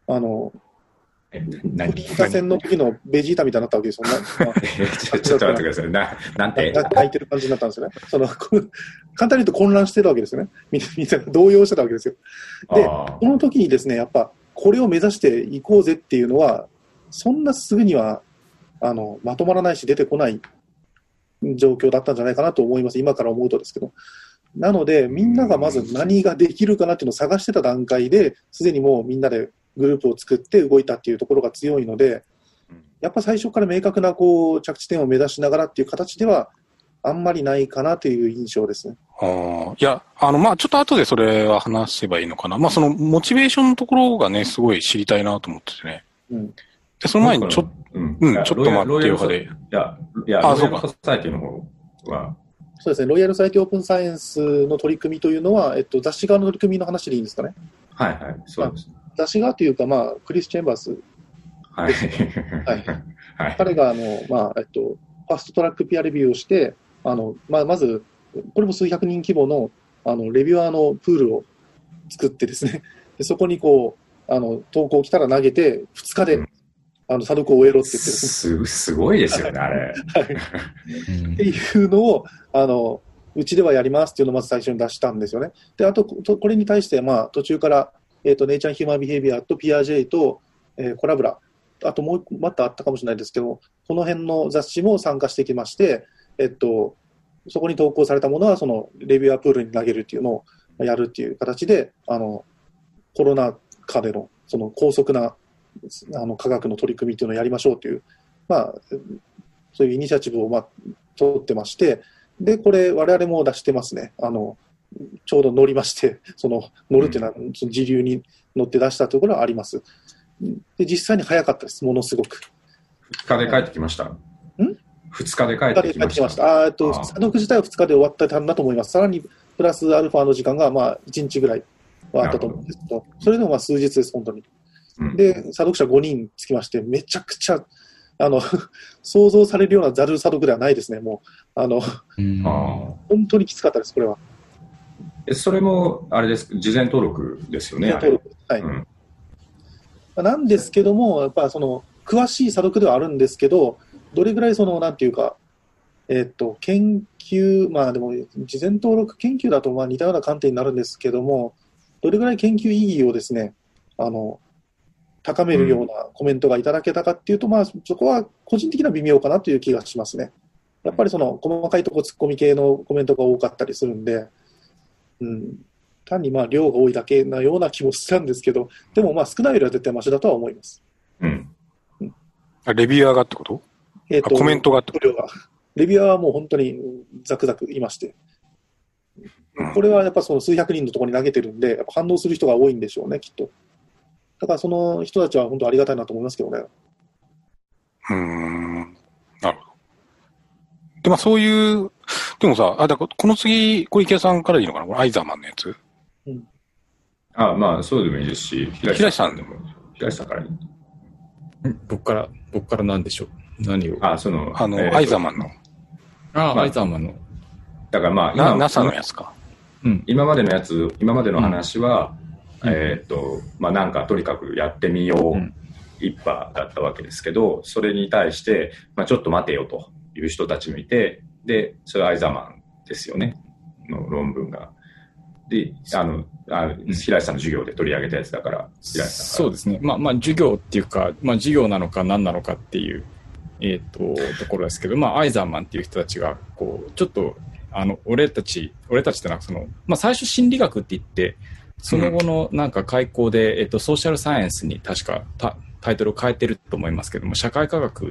[SPEAKER 2] あの、
[SPEAKER 4] え、何
[SPEAKER 2] フリーザ戦の時のベジータみたいになったわけですよ。まあ、
[SPEAKER 4] ちょちょっと待ってください。な、なんて
[SPEAKER 2] な泣いてる感じになったんですよね。その、簡単に言うと混乱してるわけですよね。みんな、みんな動揺してたわけですよ。で、この時にですね、やっぱ、これを目指していこうぜっていうのは、そんなすぐには、あの、まとまらないし出てこない状況だったんじゃないかなと思います。今から思うとですけど。なので、みんながまず何ができるかなっていうのを探してた段階で、すでにもうみんなでグループを作って動いたっていうところが強いので、やっぱ最初から明確なこう着地点を目指しながらっていう形では、あんまりないかなという印象ですね。
[SPEAKER 1] あいや、あの、まあ、ちょっと後でそれは話せばいいのかな。まあ、そのモチベーションのところがね、すごい知りたいなと思っててね。うん、で、その前にちょっと、うん、うん、ちょっと待ってよかで。
[SPEAKER 4] いや、いや、
[SPEAKER 1] あ、
[SPEAKER 4] ロイヤルソサイティの方は。
[SPEAKER 2] そうですね、ロイヤルソサイティオープンサイエンスの取り組みというのは、えっと、雑誌側の取り組みの話でいいんですかね。
[SPEAKER 4] はいはい、そうです。
[SPEAKER 2] 雑誌側というか、まあ、クリス・チェンバース。
[SPEAKER 4] はい。
[SPEAKER 2] はいはい、彼が、あの、まあ、えっと、ファストトラックピアレビューをして、あの、まあ、まず、これも数百人規模の、あの、レビュアーのプールを作ってですね、でそこにこう、あの、投稿来たら投げて、ふつかで、うん、あの、査読を終えろって言ってる。
[SPEAKER 4] す、すごいですよね、あれ。はい。
[SPEAKER 2] っていうのを、あの、うちではやりますっていうのをまず最初に出したんですよね。で、あと、これに対して、まあ、途中から、えっと、ネイチャーヒューマンビヘイビアと ピーアールジェー と、えー、コラブラ、あともうまたあったかもしれないですけど、この辺の雑誌も参加してきまして、えっと、そこに投稿されたものは、そのレビュアープールに投げるっていうのをやるっていう形で、あの、コロナ禍での、その高速な、あの、科学の取り組みっていうのをやりましょうという、まあ、そういうイニシアチブを、まあ、取ってまして、で、これ、我々も出してますね。あの、ちょうど乗りまして、その、乗るっていうのは、その時流に乗って出したところはあります。で、実際に早かったです、ものすごく。
[SPEAKER 4] ふつかで帰ってきました。ん ?ふつ 日で帰ってきました。帰ってきました。
[SPEAKER 2] あー、えっと、査読自体はふつかで終わったんだと思います。さらに、プラスアルファの時間が、まあ、いちにちぐらいはあったと思うんですけど、それでもまあ数日です、本当に。うん、で、査読者ごにんつきまして、めちゃくちゃ、あの、想像されるようなざる査読ではないですね、もう。あの、うん本当にきつかったです、これは。
[SPEAKER 4] え、それも、あれです、事前登録ですよね。
[SPEAKER 2] 事前登録。はい。うんなんですけども、やっぱその詳しい査読ではあるんですけど、どれぐらいそのなんていうか、えっと研究、まあでも事前登録研究だとまあ似たような観点になるんですけども、どれぐらい研究意義をですね、あの高めるようなコメントがいただけたかっていうと、うん、まあそこは個人的な微妙かなという気がしますね。やっぱりその細かいところツッコミ系のコメントが多かったりするんで、うん。単にまあ量が多いだけなような気もしたんですけど、でもまあ少ないよりは絶対マシだとは思います。
[SPEAKER 4] うん。
[SPEAKER 1] うん、あレビュアーがってこと？えっと、コメントがってこと？
[SPEAKER 2] レビュアーはもう本当にザクザクいまして。これはやっぱその数百人のところに投げてるんで、やっぱ反応する人が多いんでしょうね、きっと。だからその人たちは本当ありがたいなと思いますけどね。
[SPEAKER 1] うーん。なるほど。で、まあそういう、でもさ、あ、だからこの次、小池さんからいいのかな？このアイザーマンのやつ。
[SPEAKER 4] うん、あまあ、そうでもいいですし、
[SPEAKER 1] 平井さんでも。
[SPEAKER 4] 平井さんからいい。
[SPEAKER 3] 僕から、僕から何でしょう何を
[SPEAKER 4] あ、その、
[SPEAKER 1] あの、えー、アイザーマンの。
[SPEAKER 3] あ、まあ、アイザーマンの。
[SPEAKER 4] だからまあ、
[SPEAKER 1] 今、ナサ のやつか。
[SPEAKER 4] うん。今までのやつ、今までの話は、うん、えー、っと、まあなんかとにかくやってみよう、うん、一派だったわけですけど、それに対して、まあちょっと待てよという人たちもいて、で、それはアイザーマンですよね、の論文が。で、あの、あ平井さんの授業で取り上げたやつだから、平井さん
[SPEAKER 3] そうですね。まあ、まあ、授業っていうか、まあ、授業なのか何なのかっていう、えっと、ところですけど、まあ、アイザーマンっていう人たちが、こう、ちょっと、あの、俺たち、俺たちってのは、その、まあ、最初心理学って言って、その後のなんか開講で、うん、えっと、ソーシャルサイエンスに確かタ、タイトルを変えてると思いますけども、社会科学って、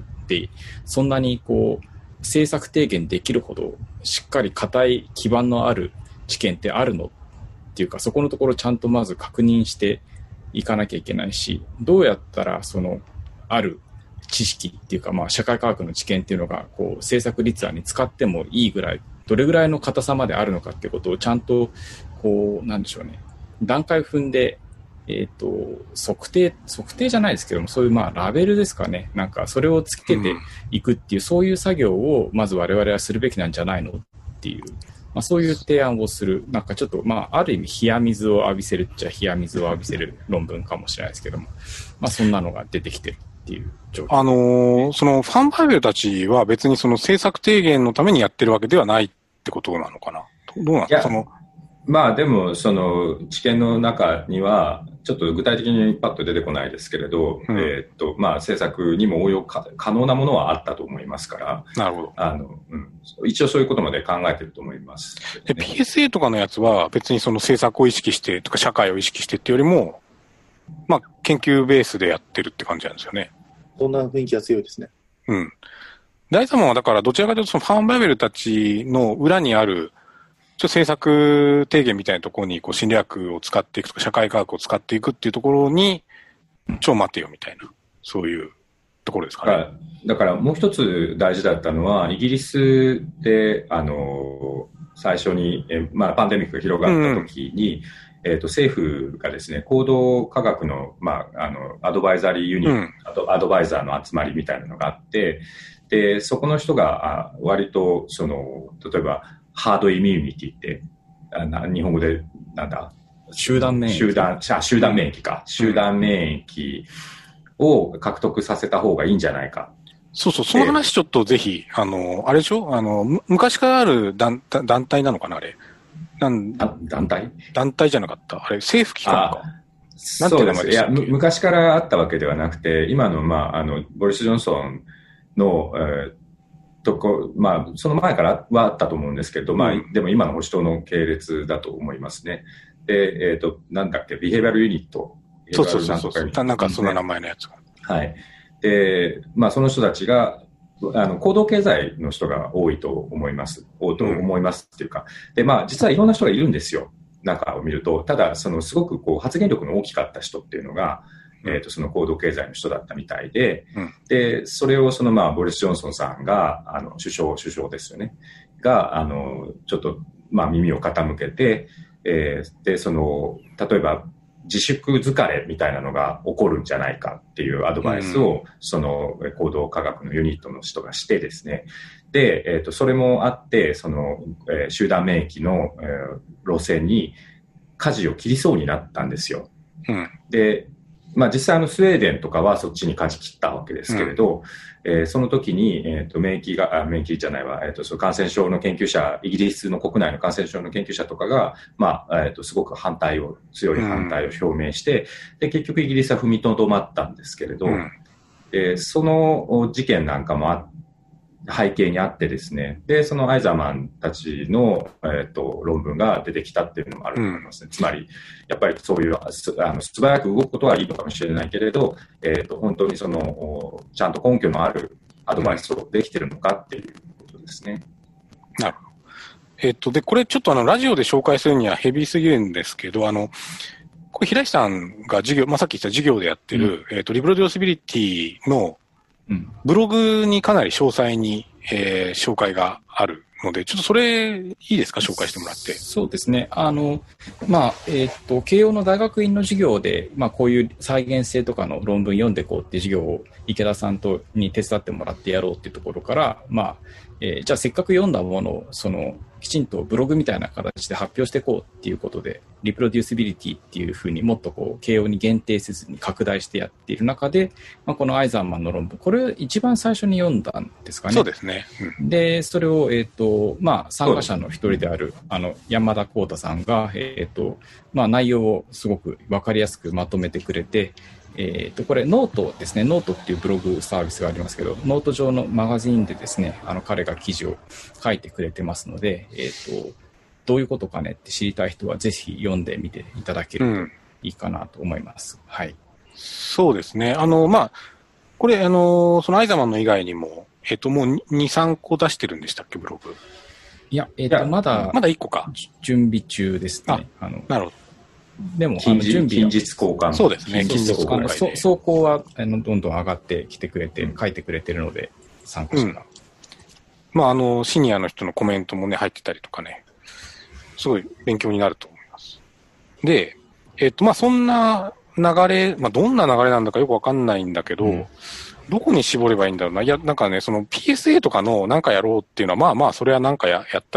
[SPEAKER 3] そんなにこう、政策提言できるほど、しっかり固い基盤のある知見ってあるのっていうか、そこのところちゃんとまず確認していかなきゃいけないし、どうやったらそのある知識っていうか、まあ社会科学の知見っていうのがこう政策立案に使ってもいいぐらい、どれぐらいの硬さまであるのかっていうことをちゃんとこうなんでしょうね、段階踏んで、えっと測定測定じゃないですけども、そういうまあラベルですかね、なんかそれをつけていくっていう、うん、そういう作業をまず我々はするべきなんじゃないのっていうまあ、そういう提案をする、なんかちょっと、まあ、ある意味冷や水を浴びせるっちゃ冷や水を浴びせる論文かもしれないですけども、まあ、そんなのが出てきてるっていう状況。
[SPEAKER 1] あのー、そのファンバイベルたちは別にその政策提言のためにやってるわけではないってことなのかな。どうなんですかその。
[SPEAKER 4] まあでも、その知見の中には、ちょっと具体的にパッと出てこないですけれど、うん、えー、っと、まあ政策にも応用か可能なものはあったと思いますから、
[SPEAKER 1] なるほど。
[SPEAKER 4] あの、うん、一応そういうことまで考えてると思います、
[SPEAKER 1] ね。で、ピーエスエー とかのやつは別にその政策を意識してとか社会を意識してっていうよりも、まあ研究ベースでやってるって感じなんですよね。
[SPEAKER 2] そんな雰囲気が強いですね。
[SPEAKER 1] うん。大様はだからどちらかというとそのファンバイベルたちの裏にあるちょっと政策提言みたいなところにこう心理学を使っていくとか社会科学を使っていくっていうところにちょ待てよみたいなそういうところですかね。
[SPEAKER 4] だからもう一つ大事だったのはイギリスであの最初にえ、まあ、パンデミックが広がった時に、うん、えーと、政府がですね行動科学の、まあ、あのアドバイザリーユニット、うん、あとアドバイザーの集まりみたいなのがあってでそこの人が割とその例えばハードイミュニティってあな日本語でなんだ
[SPEAKER 3] 集団免疫
[SPEAKER 4] 集団あ集団免疫か、うん、集団免疫を獲得させた方がいいんじゃないか。
[SPEAKER 1] そうそうその話ちょっとぜひあのあれでしょあの昔からある団団体なのかなあれなん
[SPEAKER 4] 団体
[SPEAKER 1] 団体じゃなかったあれ政府機関か。
[SPEAKER 4] なんていう名前でしたっけ？いや昔からあったわけではなくて今のまああのボリス・ジョンソンの、えーとこまあ、その前からはあったと思うんですけど、うんまあ、でも今の保守党の系列だと思いますね。で、えっと、なんだっけ、ビヘイバルユニット。
[SPEAKER 1] そうそうそうそう。なんかその名前のやつが。
[SPEAKER 4] はい。で、まあ、その人たちが、あの、行動経済の人が多いと思います。多いと思いますっていうか。で、まあ、実はいろんな人がいるんですよ。中を見ると。ただ、その、すごくこう、発言力の大きかった人っていうのが、えー、とその行動経済の人だったみたいで、うん、でそれをそのまあボリス・ジョンソンさんがあの首相首相ですよねがあのちょっとまあ耳を傾けて、えー、でその例えば自粛疲れみたいなのが起こるんじゃないかっていうアドバイスを、うん、その行動科学のユニットの人がしてですねで、えー、とそれもあってその、えー、集団免疫の、えー、路線に舵を切りそうになったんですよ。うん、でまあ、実際あのスウェーデンとかはそっちに舵切ったわけですけれど、うんえー、その時に、えー、と免疫があ免疫じゃないわ、えー、とその感染症の研究者イギリスの国内の感染症の研究者とかが、まあえー、とすごく反対を強い反対を表明して、うん、で結局イギリスは踏みとどまったんですけれど、うんえー、その事件なんかもあ背景にあってですねでそのアイザーマンたちの、えー、と論文が出てきたっていうのもあると思いますね、うん、つまりやっぱりそういうあの素早く動くことはいいのかもしれないけれど、えー、と本当にそのちゃんと根拠のあるアドバイスをできてるのかっていうことですね。
[SPEAKER 1] なるほど。えっ、ー、とでこれちょっとあのラジオで紹介するにはヘビーすぎるんですけどあのこれ平井さんが授業、まあ、さっき言った授業でやってる、うんえー、とリプロデューシビリティのブログにかなり詳細に、えー、紹介があるので、ちょっとそれいいですか、紹介してもらって。
[SPEAKER 3] そうですね。あの、まあ、えっと、慶応の大学院の授業で、まあ、こういう再現性とかの論文読んでいこうっていう授業を池田さんとに手伝ってもらってやろうっていうところから、まあ、えー、じゃあせっかく読んだものを、その、きちんとブログみたいな形で発表していこうっていうことで、リプロデュースビリティっていうふうにもっとこう、慶応に限定せずに拡大してやっている中で、まあ、このアイザーマンの論文、これ一番最初に読んだんですかね。
[SPEAKER 1] そうですね。
[SPEAKER 3] うん、で、それを、えっと、まあ、参加者の一人である、あの、山田光太さんが、えっと、まあ、内容をすごくわかりやすくまとめてくれて、えー、とこれノートですね、ノートっていうブログサービスがありますけど、ノート上のマガジンでですね、あの彼が記事を書いてくれてますので、えー、とどういうことかねって知りたい人はぜひ読んでみていただけるといいかなと思います。うん、はい。
[SPEAKER 1] そうですね。あのまあこれあのそのアイザマンの以外にもえっ、ー、ともうに、さんこ出してるんでしたっけブログ？
[SPEAKER 3] いやえっ、ー、とまだ
[SPEAKER 1] まだいっこか
[SPEAKER 3] 準備中ですね。
[SPEAKER 1] あ、あのなるほど。
[SPEAKER 3] でも、
[SPEAKER 4] 近日、近日交換。
[SPEAKER 1] そうですね、近日交換。
[SPEAKER 3] 走行はあのどんどん上がってきてくれて、うん、書いてくれてるので、参加者が。うん、
[SPEAKER 1] まあ、あの、シニアの人のコメントもね、入ってたりとかね、すごい勉強になると思います。で、えっと、まあ、そんな流れ、まあ、どんな流れなんだかよくわかんないんだけど、うん、どこに絞ればいいんだろうな。いや、なんかね、その ピーエスエー とかのなんかやろうっていうのは、まあまあ、それはなんかややったら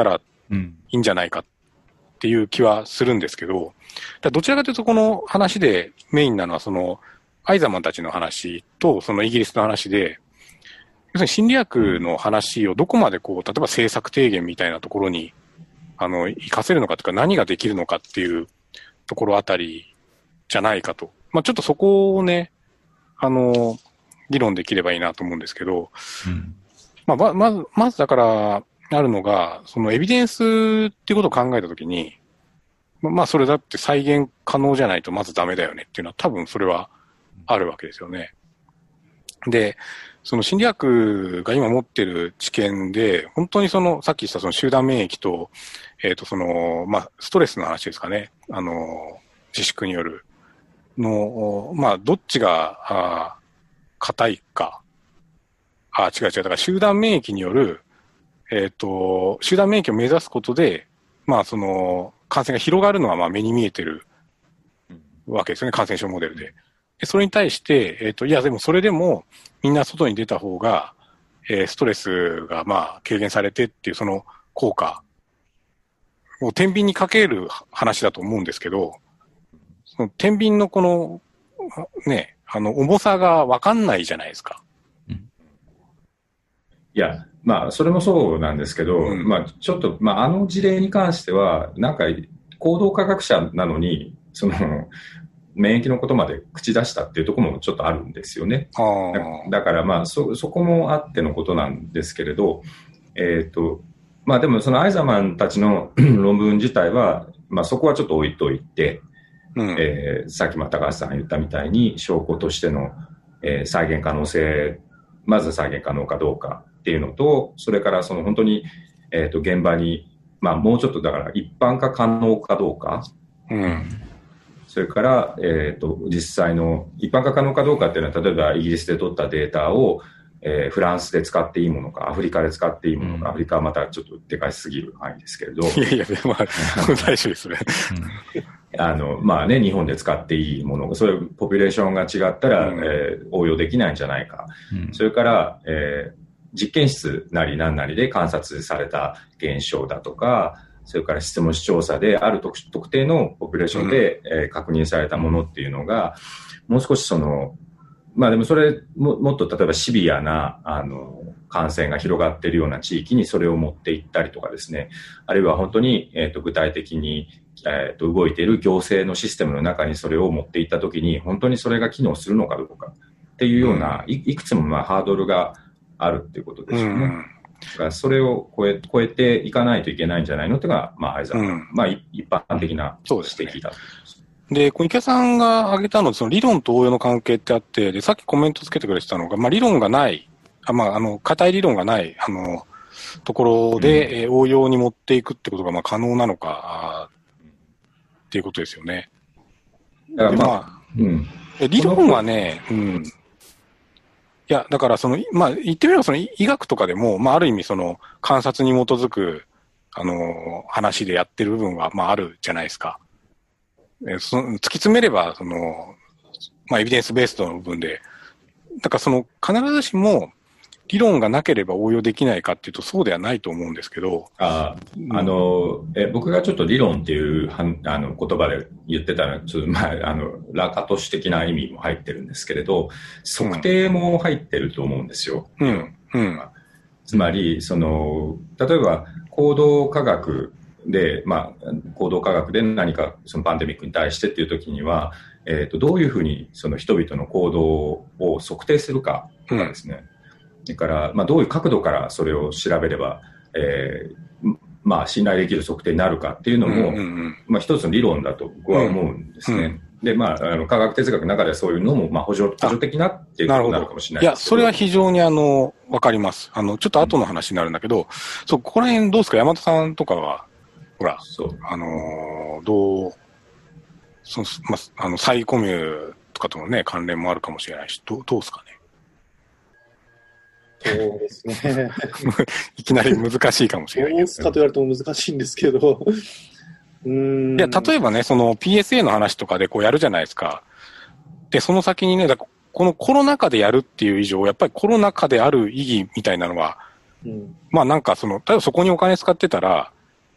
[SPEAKER 1] いいんじゃないかっていう気はするんですけど、だどちらかというとこの話でメインなのはそのアイザマンたちの話とそのイギリスの話で、要するに心理学の話をどこまでこう、例えば政策提言みたいなところに、あの、活かせるのかというか何ができるのかっていうところあたりじゃないかと。まあちょっとそこをね、あの、議論できればいいなと思うんですけど、うん、まあま、まず、まずだから、あるのが、そのエビデンスっていうことを考えたときに、まあそれだって再現可能じゃないとまずダメだよねっていうのは多分それはあるわけですよね。で、その心理学が今持ってる知見で、本当にその、さっき言ったその集団免疫と、えっと、その、まあ、ストレスの話ですかね。あの、自粛によるの、まあ、どっちが、あ硬いか。あ、違う違う。だから集団免疫による、えっと、集団免疫を目指すことで、まあ、その、感染が広がるのはまあ目に見えてるわけですよね。感染症モデルで。でそれに対して、えっと、いや、でもそれでも、みんな外に出た方が、えー、ストレスがまあ軽減されてっていうその効果を天秤にかける話だと思うんですけど、その天秤のこの、ね、あの、重さがわかんないじゃないですか。
[SPEAKER 4] うん、いや、まあ、それもそうなんですけど、うん、まあ、ちょっと、まあ、あの事例に関しては、なんか、行動科学者なのに、その、免疫のことまで口出したっていうところもちょっとあるんですよね。だ, だからまあ そ, そこもあってのことなんですけれど、えっと、まあでもそのアイザマンたちの論文自体は、まあそこはちょっと置いといて、うんえー、さっきまた高橋さんが言ったみたいに証拠としての、えー、再現可能性、まず再現可能かどうかっていうのと、それからその本当に、えっと現場に、まあもうちょっとだから一般化可能かどうか、うんそれから、えっと、実際の一般化可能かどうかっていうのは、例えばイギリスで取ったデータを、えー、フランスで使っていいものか、アフリカで使っていいものか、うん、アフリカはまたちょっとでかすぎる範囲ですけれど。
[SPEAKER 1] いやいや、まあ、大丈夫ですね。
[SPEAKER 4] あの、まあね、日本で使っていいもの、そういうポピュレーションが違ったら、うんえー、応用できないんじゃないか。うん、それから、えー、実験室なり何なりで観察された現象だとか、それから質問紙調査である 特, 特定のポピュレーションで、うんえー、確認されたものっていうのが、もう少しその、まあでもそれも、もっと例えばシビアな、あの、感染が広がっているような地域にそれを持っていったりとかですね、あるいは本当に、えーと、具体的に、えーと、動いている行政のシステムの中にそれを持っていったときに、本当にそれが機能するのかどうかっていうような、うん、い, いくつもまあハードルがあるっていうことですよね。うんそれを超え、超えていかないといけないんじゃないのっていうのが、まあ、アイザー、うん、まあ、一般的な指摘だと思います。
[SPEAKER 1] で、小池さんが挙げたのは、その理論と応用の関係ってあって、で、さっきコメントつけてくれてたのが、まあ、理論がない、あまあ、あの、固い理論がない、あの、ところで、うん、応用に持っていくってことが、まあ、可能なのか、っていうことですよね。だからまあ、まあ、うん。理論はね、うん。いや、だからその、まあ、言ってみればその医学とかでも、まあ、ある意味その観察に基づく、あの、話でやってる部分は、まあ、あるじゃないですか。えその突き詰めれば、その、まあ、エビデンスベースドの部分で、だからその、必ずしも、理論がなければ応用できないかっていうとそうではないと思うんですけど。
[SPEAKER 4] ああの、え、僕がちょっと理論っていうはあの言葉で言ってたのは、ちょっとまあ、あの、ラカトシ的な意味も入ってるんですけれど、測定も入ってると思うんですよ。
[SPEAKER 1] うん。うん。
[SPEAKER 4] つまり、その、例えば行動科学で、まあ、行動科学で何かそのパンデミックに対してっていう時には、えっと、どういうふうにその人々の行動を測定するかとかですね。うんそれから、まあ、どういう角度からそれを調べれば、えー、まあ、信頼できる測定になるかっていうのも、うんうんうんまあ、一つの理論だと僕は思うんですね。うんうん、で、まあ、あの科学哲学の中ではそういうのも、まあ、補助、補助的なっていうことになるかもしれないですけど。
[SPEAKER 1] いや、それは非常にあの、わかります。あの、ちょっと後の話になるんだけど、うん、そう、ここら辺どうですか山田さんとかは、ほら、そうあのー、どう、その、まあ、あの、サイコミュとかとのね、関連もあるかもしれないし、どう、どうですかね。
[SPEAKER 2] そうですね。
[SPEAKER 1] いきなり難しいかもしれない。
[SPEAKER 2] どうすかと言われても難しいんですけど。
[SPEAKER 1] うーんいや、例えばね、その ピーエスエー の話とかでこうやるじゃないですか。で、その先にね、だこのコロナ禍でやるっていう以上、やっぱりコロナ禍である意義みたいなのは、うん、まあなんかその、例えばそこにお金使ってたら、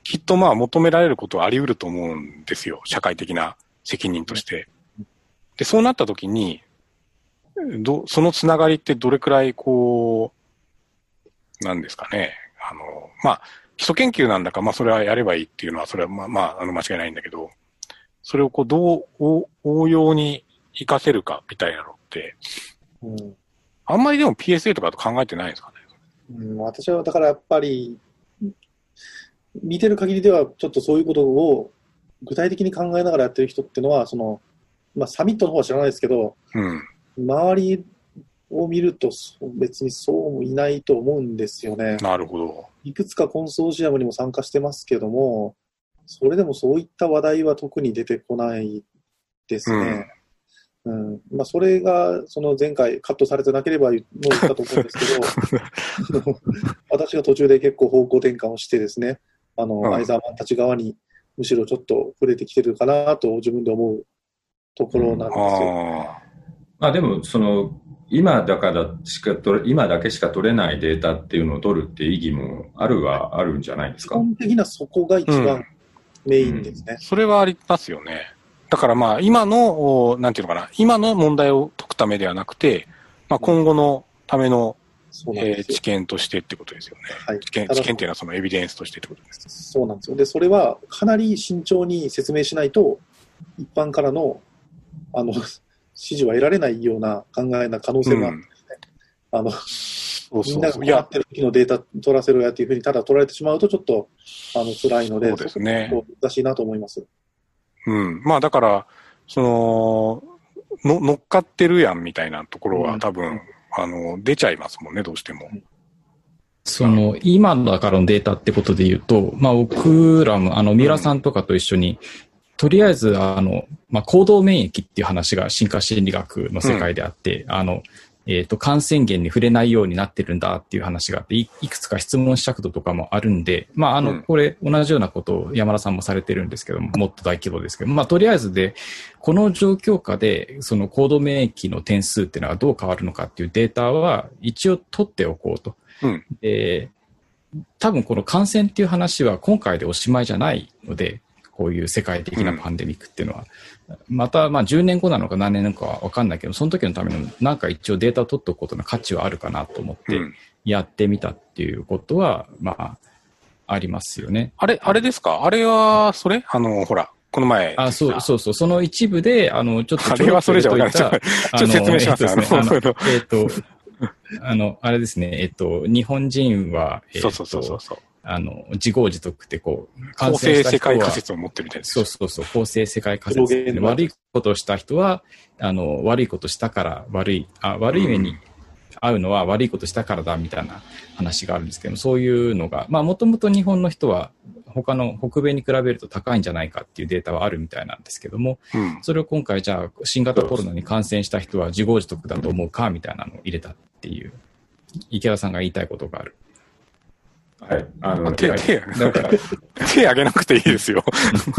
[SPEAKER 1] きっとまあ求められることはあり得ると思うんですよ。社会的な責任として。で、そうなった時に、ど、そのつながりってどれくらいこう、なんですかね。あの、まあ、基礎研究なんだか、まあそれはやればいいっていうのは、それはまあ、まあ、あの間違いないんだけど、それをこう、どう応用に活かせるかみたいなのって、うん、あんまりでも ピーエスエー とかと考えてないんですかね。
[SPEAKER 2] うん、私はだからやっぱり、見てる限りではちょっとそういうことを具体的に考えながらやってる人っていうのは、その、まあサミットの方は知らないですけど、うん、周りを見ると別にそうもいないと思うんですよね。
[SPEAKER 1] なるほど。
[SPEAKER 2] いくつかコンソーシアムにも参加してますけども、それでもそういった話題は特に出てこないですね。うんうん、まあ、それがその前回カットされてなければもう言ったと思うんですけど私が途中で結構方向転換をしてですね、あの、うん、アイザーマンたち側にむしろちょっと触れてきてるかなと自分で思うところなんですよ。うん、
[SPEAKER 4] あまあ、でもその今だからしか取れ今だけしか取れないデータっていうのを取るっていう意義もあるはあるんじゃないですか。
[SPEAKER 2] 基本的なそこが一番メインですね。
[SPEAKER 1] うんうん、それはありますよね。だからまあ今の、なんていうのかな、今の問題を解くためではなくて、まあ今後のための、うんえー、知見としてってことですよね。はい、知見、知見っていうのはそのエビデンスとしてってことです。
[SPEAKER 2] そうなんですよ。で、それはかなり慎重に説明しないと、一般からの、あの、支持は得られないような考えな可能性があるんですね。うん、あの、そうそうそうみんなが困ってる時のデータ取らせろやっていうふうにただ取られてしまうとちょっと、あの、辛いので、
[SPEAKER 1] そうですね。
[SPEAKER 2] 難しいなと思います。
[SPEAKER 1] うん。まあだから、その、の、乗っかってるやんみたいなところは多分、うん、あの、出ちゃいますもんね、どうしても。
[SPEAKER 3] その、今だからのデータってことで言うと、まあ僕らも、あの、三浦さんとかと一緒に、うん、とりあえず、あの、まあ行動免疫っていう話が進化心理学の世界であって、うん、あの、えっと、感染源に触れないようになってるんだっていう話があって、い, いくつか質問尺度とかもあるんで、まあ、あの、これ、同じようなことを山田さんもされてるんですけども、もっと大規模ですけど、まあ、とりあえずで、この状況下で、その高度免疫の点数っていうのはどう変わるのかっていうデータは、一応取っておこうと。うん、えー、多分この感染っていう話は今回でおしまいじゃないので、こういう世界的なパンデミックっていうのは、うん、また、まあじゅうねんごなのか何年かは分かんないけど、その時のためのなんか一応データを取っておくことの価値はあるかなと思ってやってみたっていうことは、まあ、ありますよね。
[SPEAKER 1] あれ、あれですか？あれは、それあの、ほら、この前。
[SPEAKER 3] あ、そう、そうそう。その一部で、あの、ちょっと。
[SPEAKER 1] あれはそれじゃ分からない。ちょっと説明します。
[SPEAKER 3] あの、えっと、あの、あれですね、えっと、日本人は、えっと、
[SPEAKER 1] そうそうそうそう。
[SPEAKER 3] あの、自業自得ってこう、
[SPEAKER 1] 公正世界仮説を持ってるみたいです。
[SPEAKER 3] そうそうそう、公正世界仮説。悪いことをした人は、あの、悪いことしたから悪い、あ、悪い目に遭うのは悪いことしたからだみたいな話があるんですけども、そういうのが、まあもともと日本の人は他の北米に比べると高いんじゃないかっていうデータはあるみたいなんですけども、うん、それを今回じゃあ新型コロナに感染した人は自業自得だと思うかみたいなのを入れたっていう、池田さんが言いたいことがある。
[SPEAKER 4] はい。あの、
[SPEAKER 1] 手、手、だから手挙げなくていいですよ。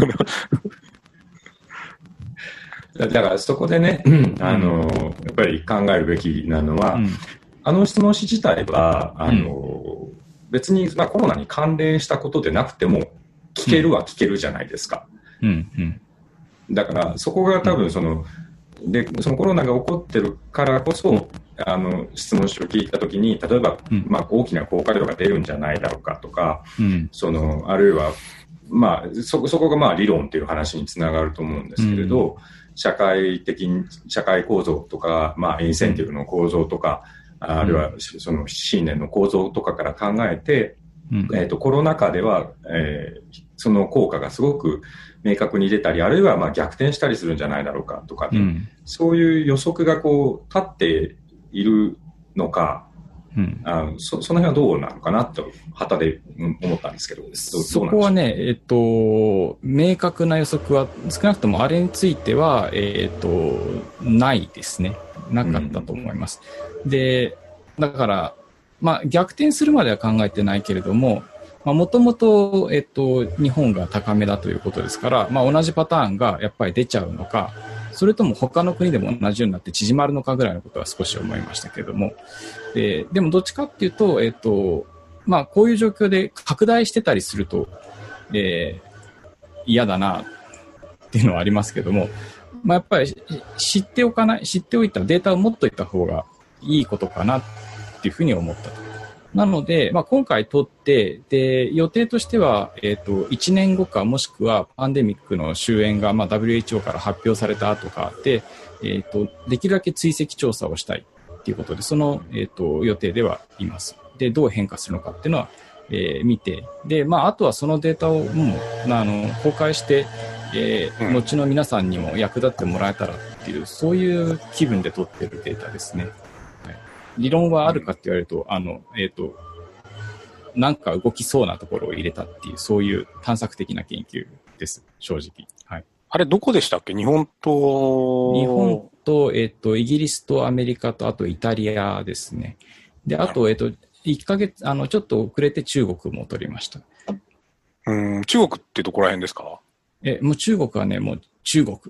[SPEAKER 4] だからそこでね、うん、あの、やっぱり考えるべきなのは、うん、あの質問紙自体は、あの、うん、別に、まあ、コロナに関連したことでなくても、聞けるは聞けるじゃないですか。
[SPEAKER 3] うんうん、
[SPEAKER 4] だから、そこが多分その、で、そのコロナが起こってるからこそ、あの、質問書を聞いたときに、例えば、うん、まあ、大きな効果量が出るんじゃないだろうかとか、うん、その、あるいは、まあ、そ、そこがまあ、理論っていう話につながると思うんですけれど、うん、社会的に、社会構造とか、まあ、インセンティブの構造とか、うん、あるいは、その、信念の構造とかから考えて、うん、えっと、コロナ禍では、えー、その効果がすごく明確に出たり、あるいはまあ逆転したりするんじゃないだろうかとか、ね、うん、そういう予測がこう立っているのか、うん、あそ, その辺はどうなのかなと旗で思ったんですけど、どう
[SPEAKER 3] そこはね、えっと、明確な予測は少なくともあれについては、えっと、ないですね。なかったと思います。うん、で、だから、まあ逆転するまでは考えてないけれども、もともと、えっと、日本が高めだということですから、まあ同じパターンがやっぱり出ちゃうのか、それとも他の国でも同じようになって縮まるのかぐらいのことは少し思いましたけれども、で、でもどっちかっていうと、えっと、まあこういう状況で拡大してたりすると、 えー、嫌だなっていうのはありますけども、まあ、やっぱり知っておかない、知っておいたデータを持っといた方がいいことかなっていうふうに思ったと。なので、まあ、今回取って、で、予定としては、えっと、いちねんごかもしくはパンデミックの終焉が、まあ、ダブリューエイチオー から発表された後かで、えっと、できるだけ追跡調査をしたいっていうことで、その、えっと、予定ではいます。で、どう変化するのかっていうのは、えー、見て、で、まあ、あとはそのデータをもう、あの、公開して、えー、後の皆さんにも役立ってもらえたらっていう、そういう気分で取ってるデータですね。理論はあるかって言われると、あの、えっと、なんか動きそうなところを入れたっていう、そういう探索的な研究です、正直。はい。
[SPEAKER 1] あれ、どこでしたっけ？日本と、
[SPEAKER 3] 日本と、えっと、イギリスとアメリカと、あとイタリアですね。で、あと、えっと、いっかげつ、あの、ちょっと遅れて中国も取りました。
[SPEAKER 1] うん、中国ってどこら辺ですか？
[SPEAKER 3] え、もう中国はね、もう中国。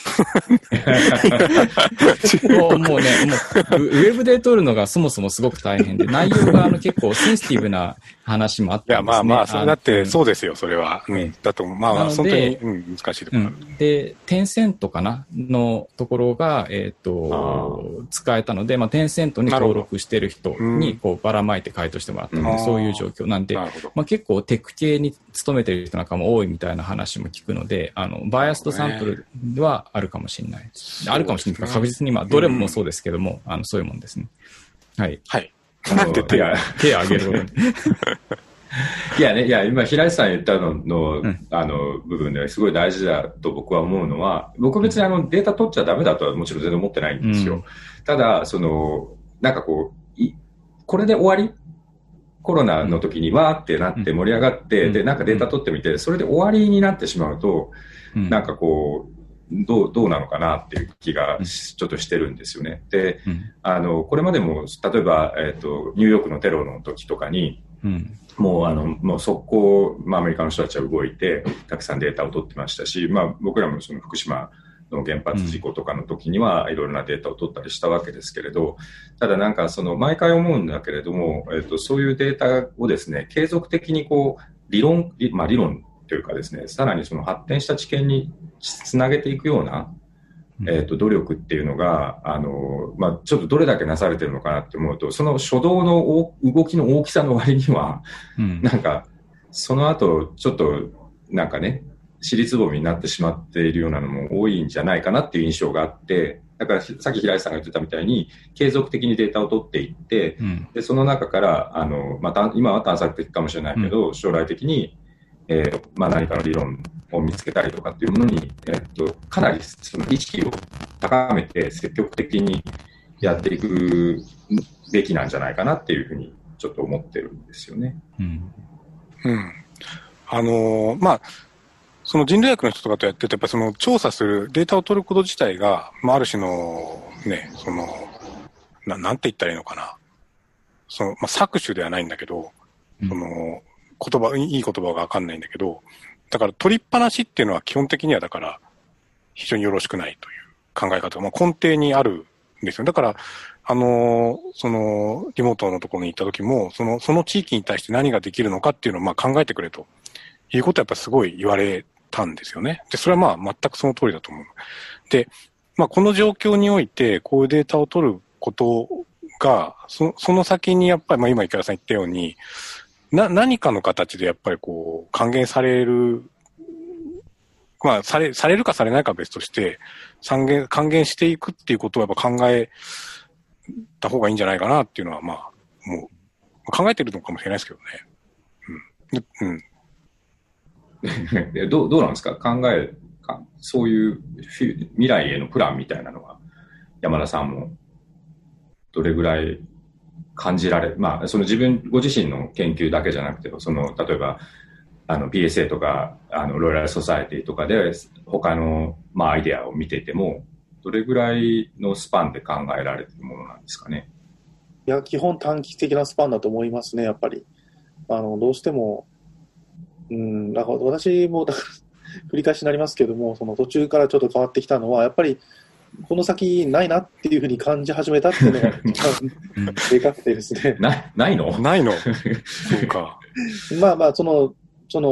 [SPEAKER 3] もう、もうね、もう、ウェブで撮るのがそもそもすごく大変で、内容があの結構センシティブな話もあったんですね。
[SPEAKER 1] いや、まあまあ、それだってそうですよ、それは。うん、だと、まあ、本当に、うん、難しいところ、うん。
[SPEAKER 3] で、テンセントかなのところが、えっと、使えたので、まあ、テンセントに登録してる人に、こう、ばらまいて回答してもらったので、そういう状況なんで、まあ、結構テック系に勤めてる人なんかも多いみたいな話も聞くので、あの、バイアストサンプルはあるかもしれない。あるかもしれないです。確実に、まあ、どれもそうですけども、あの、そういうもんですね。はい。
[SPEAKER 1] はい。
[SPEAKER 4] なんて手
[SPEAKER 3] 挙げる
[SPEAKER 4] いやね、いや、今、平井さん言ったのの、うん、あの、部分ですごい大事だと僕は思うのは、僕別にあの、データ取っちゃダメだとはもちろん全然思ってないんですよ。うん、ただ、その、なんかこう、いこれで終わりコロナの時にわーってなって盛り上がって、うん、で、なんかデータ取ってみて、それで終わりになってしまうと、うん、なんかこう、どう、どうなのかなっていう気がちょっとしてるんですよね。で、うん、あの、これまでも、例えば、えっと、ニューヨークのテロの時とかに、うん、もうあの、もう速攻、まあアメリカの人たちは動いて、たくさんデータを取ってましたし、まあ僕らもその福島の原発事故とかの時にはいろいろなデータを取ったりしたわけですけれど、ただなんかその毎回思うんだけれども、えっと、そういうデータをですね、継続的にこう、理論、まあ理論というかですね、さらにその発展した知見につなげていくような、えっと、努力っていうのが、あの、まあ、ちょっとどれだけなされてるのかなって思うと、その初動の動きの大きさの割には、うん、なんか、その後、ちょっと、なんかね、尻つぼみになってしまっているようなのも多いんじゃないかなっていう印象があって、だからさっき平井さんが言ってたみたいに、継続的にデータを取っていって、うん、で、その中から、あの、また、今は探索的かもしれないけど、うん、将来的に、えー、まあ何かの理論を見つけたりとかっていうものに、えー、っと、かなりその意識を高めて積極的にやっていくべきなんじゃないかなっていうふうにちょっと思ってるんですよね。
[SPEAKER 1] うん。うん。あのー、まあ、その人類学の人とかとやってて、やっぱその調査する、データを取ること自体が、まあある種の、ね、その、な、なんて言ったらいいのかな。その、まあ搾取ではないんだけど、うん、その、言葉、いい言葉がわかんないんだけど、だから取りっぱなしっていうのは基本的にはだから非常によろしくないという考え方が、まあ、根底にあるんですよ。だから、あの、その、リモートのところに行った時も、その、その地域に対して何ができるのかっていうのをまあ考えてくれということはやっぱすごい言われたんですよね。で、それはまあ全くその通りだと思う。で、まあこの状況においてこういうデータを取ることが、そ, その先にやっぱりまあ今池田さん言ったように、な、何かの形でやっぱりこう、還元される、まあ、され、されるかされないかは別として、還元、還元していくっていうことをやっぱ考えた方がいいんじゃないかなっていうのは、まあ、もう、考えてるのかもしれないですけどね。うん。
[SPEAKER 4] うん。どう、どうなんですか？考え、かそういう未来へのプランみたいなのは、山田さんも、どれぐらい、感じられ、まあ、その自分、ご自身の研究だけじゃなくて、その、例えば、あの、ピーエスエー とか、あの、ロイヤルソサエティとかで、他の、まあ、アイデアを見てても、どれぐらいのスパンで考えられているものなんですかね。
[SPEAKER 2] いや、基本短期的なスパンだと思いますね、やっぱり。あの、どうしても、うん、だから私も、だから繰り返しになりますけども、その途中からちょっと変わってきたのは、やっぱり、この先ないなっていうふうに感じ始めたっていうのが一番でかくてですね。
[SPEAKER 4] な、ないの
[SPEAKER 1] ないのそうか。
[SPEAKER 2] まあまあ、その、その、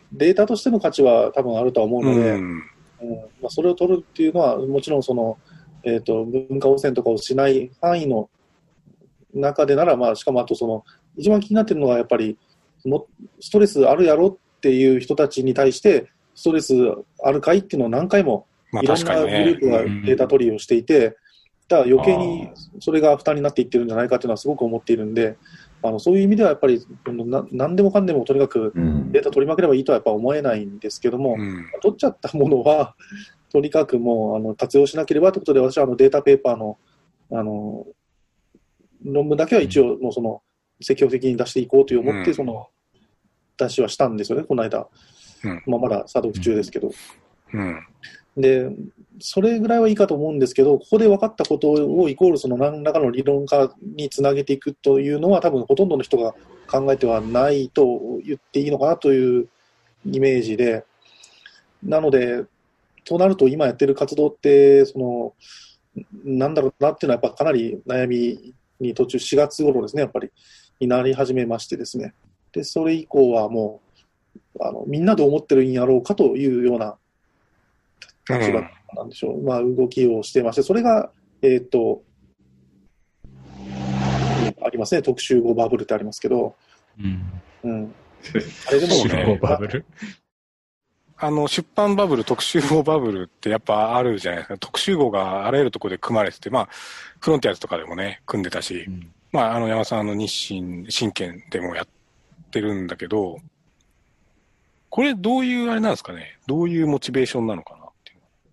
[SPEAKER 2] データとしての価値は多分あるとは思うので、
[SPEAKER 1] うん
[SPEAKER 2] うんまあ、それを取るっていうのは、もちろんその、えっと、文化汚染とかをしない範囲の中でなら、まあ、しかもあとその、一番気になってるのはやっぱり、もストレスあるやろっていう人たちに対して、ストレスあるかいっていうのを何回も、
[SPEAKER 1] まあ
[SPEAKER 2] いろんなグループがデータ取りをしていて、だから余計にそれが負担になっていってるんじゃないかっていうのはすごく思っているんで、あのそういう意味ではやっぱりな何でもかんでもとにかくデータ取りまくればいいとはやっぱ思えないんですけども、うん、取っちゃったものはとにかくもうあの活用しなければということで、私はあのデータペーパーの、あの論文だけは一応もうその積極的に出していこうという思ってその出しはしたんですよね、この間、うんまあ、まだ査読中ですけど、
[SPEAKER 1] うん、
[SPEAKER 2] でそれぐらいはいいかと思うんですけど、ここで分かったことをイコールその何らかの理論化につなげていくというのは多分ほとんどの人が考えてはないと言っていいのかなというイメージで、なのでとなると今やってる活動ってそのなんだろうなっていうのはやっぱかなり悩みに途中しがつ頃ですねやっぱりになり始めましてですね、でそれ以降はもうあのみんなで思ってるんやろうかというような立場なんでしょう、うん、まあ動きをしてまして、それがえっとありますね、特集号バブルってありますけど、
[SPEAKER 3] うん
[SPEAKER 2] うん、あれでも
[SPEAKER 3] ねバブル
[SPEAKER 1] あの出版バブル、特集号バブルってやっぱあるじゃないですか。特集号があらゆるところで組まれてて、まあフロンティアズとかでもね組んでたし、うん、まああの山さんの日清新研でもやってるんだけど、これどういうあれなんですかね、どういうモチベーションなのかなって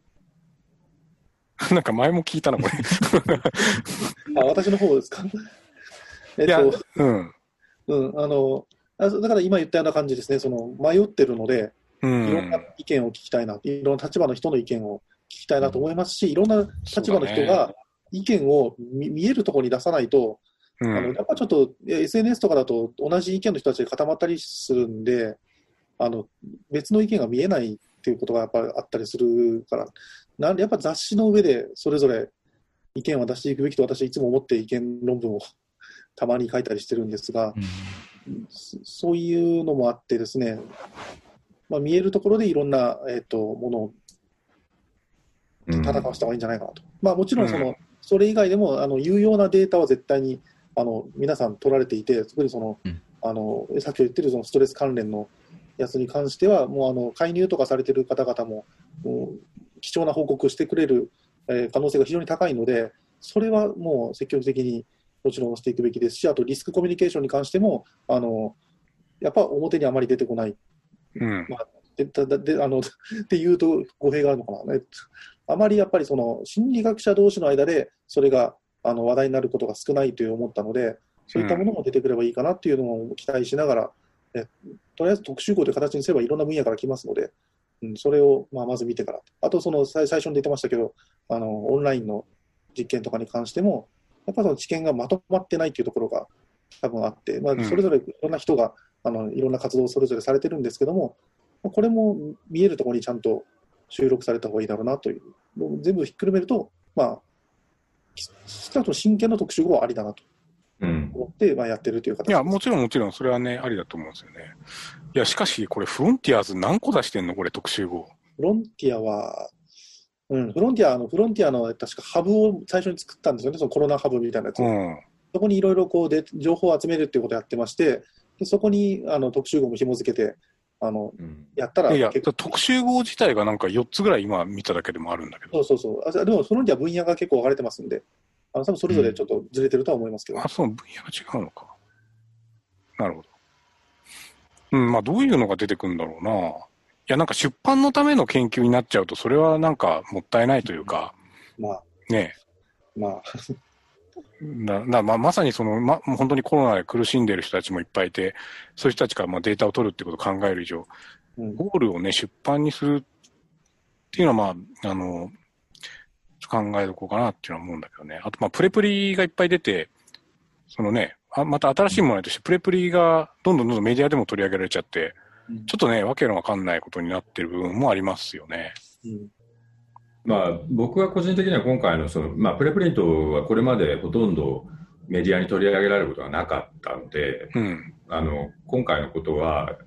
[SPEAKER 1] いうなんか前も聞いたなこれ
[SPEAKER 2] あ、私の方ですかえっと、いや、うんうんあのだから今言ったような感じですね、その迷ってるので、いろんな意見を聞きたいな、いろんな立場の人の意見を聞きたいなと思いますし、いろんな立場の人が意見を 見, 見えるところに出さないと、うん、あのやっぱちょっと エスエヌエス とかだと同じ意見の人たちで固まったりするんで、あの別の意見が見えないっていうことがやっぱりあったりするから、なんでやっぱ雑誌の上でそれぞれ意見を出していくべきと私はいつも思って意見論文をたまに書いたりしてるんですが、うん、そういうのもあってですね、まあ、見えるところでいろんな、えー、とものを戦わせた方がいいんじゃないかなと、うんまあ、もちろんその、うん、それ以外でもあの有用なデータは絶対にあの皆さん取られていて、特にその、うん、あのさっき言ってるそのストレス関連のやつに関してはもうあの介入とかされている方々も、もう貴重な報告をしてくれる、えー、可能性が非常に高いので、それはもう積極的にもちろんしていくべきですし、あとリスクコミュニケーションに関してもあのやっぱ表にあまり出てこない、
[SPEAKER 1] うん
[SPEAKER 2] まあ、でであのっていうと語弊があるのかな、ね、あまりやっぱりその心理学者同士の間でそれがあの話題になることが少ないと思ったので、そういったものも出てくればいいかなっていうのを期待しながら、うん、えとりあえず特集号という形にすればいろんな分野から来ますので、うん、それをまあまず見てから、あとその最初に出てましたけど、あのオンラインの実験とかに関してもやっぱその知見がまとまってないというところが多分あって、まあ、それぞれいろんな人が、うん、あのいろんな活動をそれぞれされてるんですけども、これも見えるところにちゃんと収録された方がいいだろうなという、もう全部ひっくるめると、まあ、少なくとも真剣な特集号はありだなと思って、うん、まあ、やってるという形です。
[SPEAKER 1] いや、もちろんもちろん、それはね、ありだと思うんですよね。いや、しかし、これ、フロンティアーズ何個出してんのこれ、特集号。
[SPEAKER 2] フロンティアは、うん、フロンティアの、フロンティアの確かハブを最初に作ったんですよね、そのコロナハブみたいなやつを。うん、そこにいろいろこうで情報を集めるっていうことをやってまして、でそこにあの特集号も紐付けて、あの、うん、やったら
[SPEAKER 1] いや、特集号自体がなんかよっつぐらい今見ただけでもあるんだけど。
[SPEAKER 2] そうそうそう。あでも、フロンティア分野が結構分かれてますんで、あの多分それぞれちょっとずれてるとは思いますけど。
[SPEAKER 1] うん、あ、そう、分野が違うのか。なるほど。うん、まあどういうのが出てくるんだろうな。いや、なんか出版のための研究になっちゃうと、それはなんかもったいないというか、
[SPEAKER 2] まあ、
[SPEAKER 1] ね
[SPEAKER 2] え。まあ。
[SPEAKER 1] ななまあ、まさにその、ま、本当にコロナで苦しんでいる人たちもいっぱいいて、そういう人たちからまあデータを取るってことを考える以上、うん、ゴールをね、出版にするっていうのは、まあ、あの、考えどこうかなっていうのは思うんだけどね。あと、まあ、プレプリがいっぱい出て、そのね、あまた新しいものとして、プレプリがどんどんどんどんメディアでも取り上げられちゃって、うん、ちょっとね、わけのわかんないことになってる部分もありますよね。
[SPEAKER 2] うん
[SPEAKER 4] まあ、僕は個人的には今回のその、まあ、プレプリントはこれまでほとんどメディアに取り上げられることがなかったので、
[SPEAKER 1] うん、
[SPEAKER 4] あの今回のことは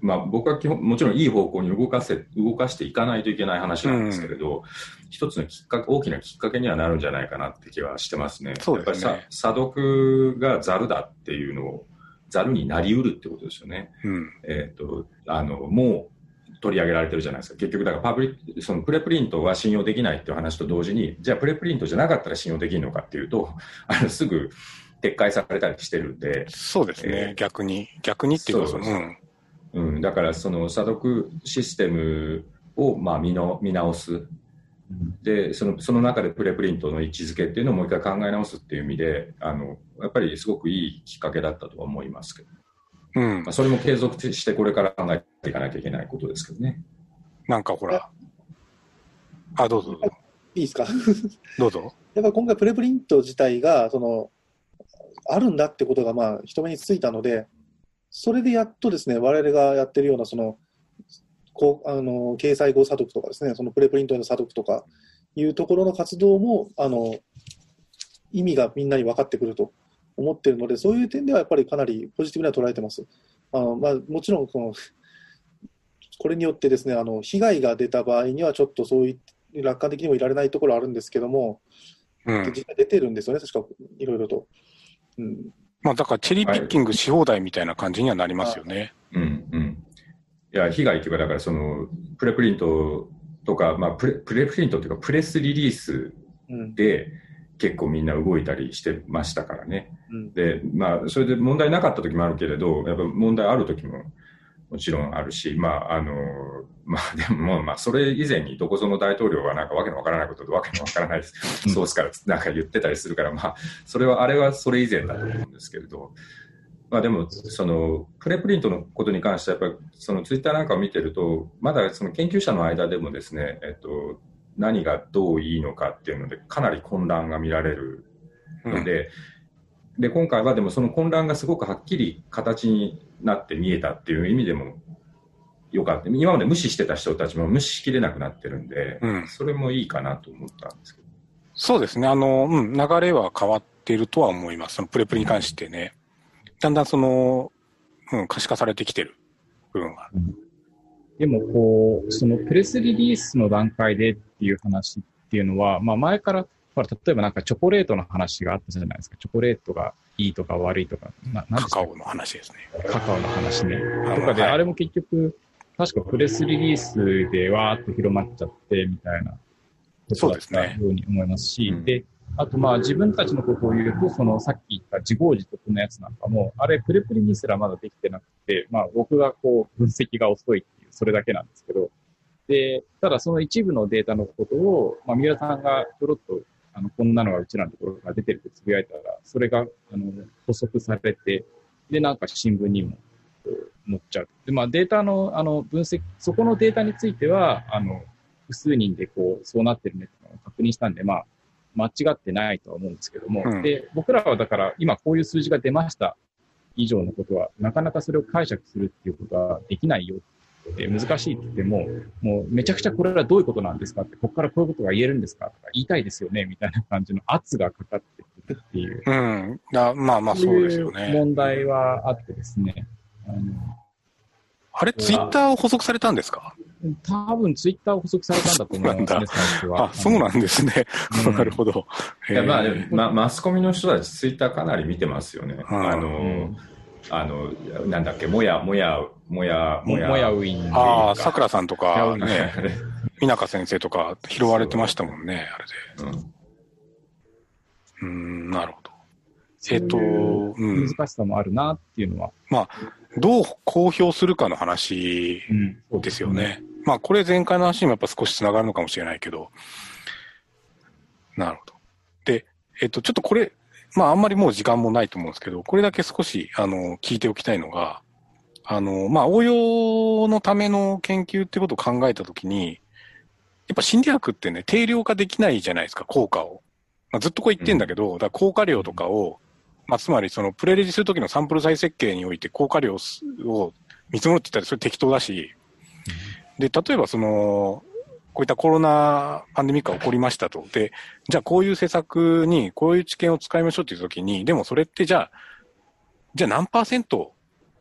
[SPEAKER 4] まあ僕は基本、もちろんいい方向に動かせ、動かしていかないといけない話なんですけれど、うん、一つのきっかけ、大きなきっかけにはなるんじゃないかなって気はしてますね。
[SPEAKER 1] そうですね。
[SPEAKER 4] やっぱりさ、査読がザルだっていうのを、ザルになりうるってことですよね。
[SPEAKER 1] うん、
[SPEAKER 4] えっと、あの、もう取り上げられてるじゃないですか。結局、だからパブリ、そのプレプリントは信用できないっていう話と同時に、じゃあプレプリントじゃなかったら信用できるのかっていうと、あの、すぐ撤回されたりしてるんで。
[SPEAKER 1] そうですね。えー、逆に。逆にっていうことですね。
[SPEAKER 4] うん。だからその査読システムを、まあ、見の、見直す。で、その、その中でプレプリントの位置づけっていうのをもう一回考え直すっていう意味で、あの、やっぱりすごくいいきっかけだったとは思いますけど。
[SPEAKER 1] うん。
[SPEAKER 4] まあ、それも継続してこれから考えていかなきゃいけないことですけどね。
[SPEAKER 1] なんかほら。あ、どうぞ。
[SPEAKER 2] いいですか
[SPEAKER 1] どうぞ。
[SPEAKER 2] やっぱ今回プレプリント自体が、その、あるんだってことが、まあ、人目についたので、それでやっとですね、我々がやってるような、その、こう、あの、掲載後査読とかですね、そのプレプリントへの査読とかいうところの活動も、あの、意味がみんなに分かってくると思っているので、そういう点ではやっぱりかなりポジティブには捉えてます。あの、まあ、もちろん、この、これによってですね、あの、被害が出た場合にはちょっとそういう楽観的にもいられないところはあるんですけども、うん、実際出てるんですよね、確か、いろいろと。うん。
[SPEAKER 1] まあ、だから、チェリーピッキングし放題みたいな感じにはなりますよね。
[SPEAKER 4] うん、うん。いや、被害っていうか、だからその、プレプリントとか、まあプレ、プレプリントっていうか、プレスリリースで、結構みんな動いたりしてましたからね。うん、で、まあ、それで問題なかった時もあるけれど、やっぱ問題ある時ももちろんあるし、まあ、あの、まあ、でも、まあ、それ以前にどこぞの大統領がなんかわけのわからないことでわけのわからないソースからなんか言ってたりするから、まあ、それは、あれはそれ以前だと思うんですけれど、まあでも、その、プレプリントのことに関しては、やっぱり、そのツイッターなんかを見てると、まだその研究者の間でもですね、えっと、何がどういいのかっていうので、かなり混乱が見られるので、うん、で、今回はでもその混乱がすごくはっきり形になって見えたっていう意味でも、よかった。今まで無視してた人たちも無視しきれなくなってるんで、うん、それもいいかなと思ったんですけど。
[SPEAKER 1] そうですね。あの、うん、流れは変わっているとは思います。そのプレプリに関してね。うん、だんだんその、うん、可視化されてきてる部分がある。
[SPEAKER 3] でも、こう、そのプレスリリースの段階でっていう話っていうのは、まあ前から、ほら、例えばなんかチョコレートの話があったじゃないですか。チョコレートがいいとか悪いとか。
[SPEAKER 1] なカカオの話ですね。
[SPEAKER 3] カカオの話ね。とかで、はい、あれも結局、確かプレスリリースでわーっと広まっちゃって、みたいなことだったように思いますし、で、ねうん、あとまあ自分たちのことを言うと、そのさっき言った自業自得のやつなんかも、あれプレプリにすらまだできてなくて、まあ僕がこう分析が遅いっていう、それだけなんですけど、で、ただその一部のデータのことを、まあ三浦さんがちょろっと、あの、こんなのがうちらのところから出てるってつぶやいたら、それが、あの、補足されて、で、なんか新聞にも載っちゃう。で、まあデータの、あの、分析、そこのデータについては、あの、複数人でこう、そうなってるねっていうのを確認したんで、まあ、間違ってないとは思うんですけども、うん、で、僕らはだから今こういう数字が出ました以上のことは、なかなかそれを解釈するっていうことはできないよって難しいって言っても、もうめちゃくちゃこれはどういうことなんですかって、ここからこういうことが言えるんですかとか言いたいですよねみたいな感じの圧がかかってくるっていう。
[SPEAKER 1] うん。あまあまあそうですよね。
[SPEAKER 3] そういう問題はあってですね。あの
[SPEAKER 1] あれ、ツイッターを補足されたんですか？
[SPEAKER 3] 多分ツイッターを補足されたんだと思うんです、最初は。
[SPEAKER 1] あ、そうなんですね。うん、なるほど。
[SPEAKER 4] いや、まあ、ま、マスコミの人たちツイッターかなり見てますよね。あの、うん、あの、なんだっけ、もや、もや、もや、
[SPEAKER 3] もや、もやウィン。
[SPEAKER 1] ああ、桜さんとか、ね、美中先生とか拾われてましたもんね、あれで。うん、うんなるほど。えっと、う
[SPEAKER 3] ん。難しさもあるなっていうのは。
[SPEAKER 1] まあ、どう公表するかの話ですよね。うん、ねまあ、これ前回の話にもやっぱ少し繋がるのかもしれないけど。なるほど。で、えっと、ちょっとこれ、まあ、あんまりもう時間もないと思うんですけど、これだけ少し、あの、聞いておきたいのが、あの、まあ、応用のための研究ってことを考えたときに、やっぱ心理学ってね、定量化できないじゃないですか、効果を。まあ、ずっとこう言ってんだけど、うん、だから効果量とかを、まあ、つまりそのプレレジするときのサンプル再設計において効果量を見積もるって言ったらそれ適当だし、で、例えばその、こういったコロナパンデミックが起こりましたと。で、じゃあこういう施策にこういう知見を使いましょうっていうときに、でもそれってじゃあ、じゃあ何パーセント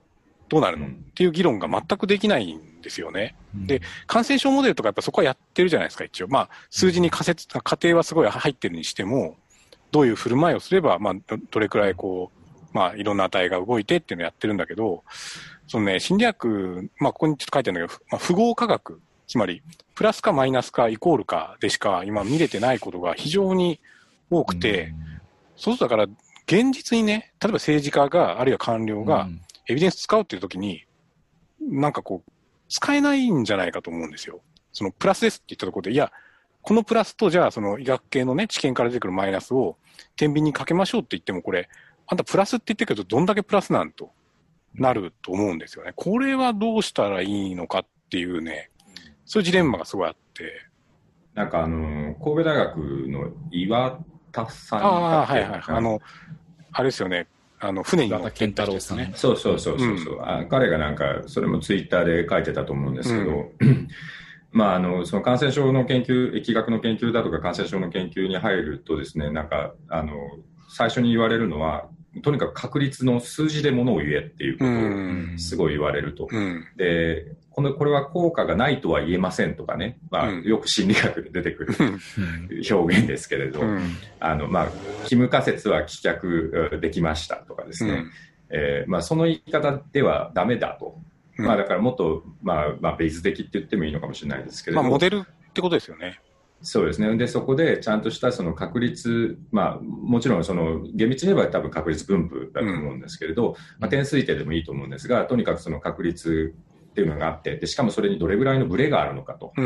[SPEAKER 1] どうなるの、うん、っていう議論が全くできないんですよね。うん、で、感染症モデルとかやっぱそこはやってるじゃないですか、一応。まあ、数字に仮説、仮定はすごい入ってるにしても、どういう振る舞いをすれば、まあ、ど, どれくらいこう、まあ、いろんな値が動いてっていうのをやってるんだけど、そのね、心理学、まあ、ここにちょっと書いてあるんだけど、まあ、符号化学、つまり、プラスかマイナスかイコールかでしか今見れてないことが非常に多くて、うん、そうするとだから、現実にね、例えば政治家が、あるいは官僚が、エビデンス使うっていう時に、なんかこう、使えないんじゃないかと思うんですよ。そのプラスですって言ったところで、いや、このプラスとじゃあその医学系のね、知見から出てくるマイナスを天秤にかけましょうって言ってもこれ、あんたプラスって言ってるけど、どんだけプラスなんとなると思うんですよね。これはどうしたらいいのかっていうね、そういうジレンマがすごいあって。
[SPEAKER 4] なんかあの、神戸大学の岩田さん。
[SPEAKER 1] ああ、はいはい。あの、あれですよね。あの、船に乗って
[SPEAKER 3] 健太郎さんね。
[SPEAKER 4] そうそうそうそうそう、うんあ。彼がなんか、それもツイッターで書いてたと思うんですけど、うん、まあ、あの、その感染症の研究、疫学の研究だとか感染症の研究に入るとですね、なんか、あの、最初に言われるのは、とにかく確率の数字でものを言えっていうことをすごい言われると。うん、で、この、これは効果がないとは言えませんとかね。まあ、うん、よく心理学で出てくる表現ですけれど、うん、あの、まあ、キム仮説は棄却できましたとかですね。うん、えー、まあ、その言い方ではダメだと。うん、まあ、だからもっと、まあ、まあ、ベイズ的って言ってもいいのかもしれないですけれど。
[SPEAKER 1] まあ、モデルってことですよね。
[SPEAKER 4] そうですね。で、そこでちゃんとしたその確率、まあ、もちろんその厳密に言えば多分確率分布だと思うんですけれど、うん、まあ、点推定でもいいと思うんですが、とにかくその確率っていうのがあって、で、しかもそれにどれぐらいのブレがあるのかと、うん、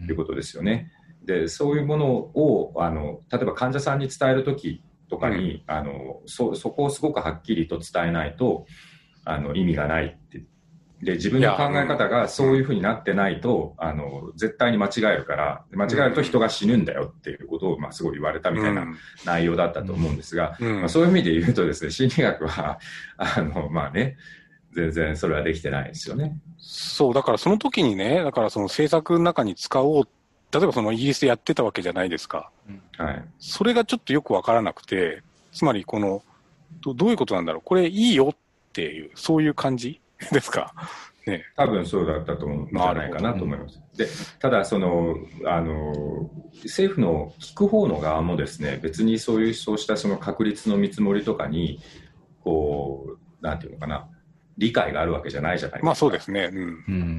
[SPEAKER 4] いうことですよね。で、そういうものを、あの、例えば患者さんに伝えるときとかに、うん、あの、そ、そこをすごくはっきりと伝えないと、あの、意味がないって。で、自分の考え方がそういうふうになってないと、あの、絶対に間違えるから、間違えると人が死ぬんだよっていうことを、まあ、すごい言われたみたいな内容だったと思うんですが、まあ、そういう意味で言うとですね、心理学は、あの、まあね、全然それはできてないですよね。
[SPEAKER 1] そう、だからその時にね、だからその政策の中に使おう、例えばそのイギリスでやってたわけじゃないですか。はい。それがちょっとよくわからなくて、つまりこの、ど、どういうことなんだろう、これいいよっていう、そういう感じですかね、
[SPEAKER 4] 多分そうだったと思うんじゃないかなと思います。で、ただその、あの、政府の聞く方の側もですね、別にそういう、そうしたその確率の見積もりとかに、こう、なんていうのかな、理解があるわけじゃないじゃないですか。
[SPEAKER 1] まあそうですね。うん。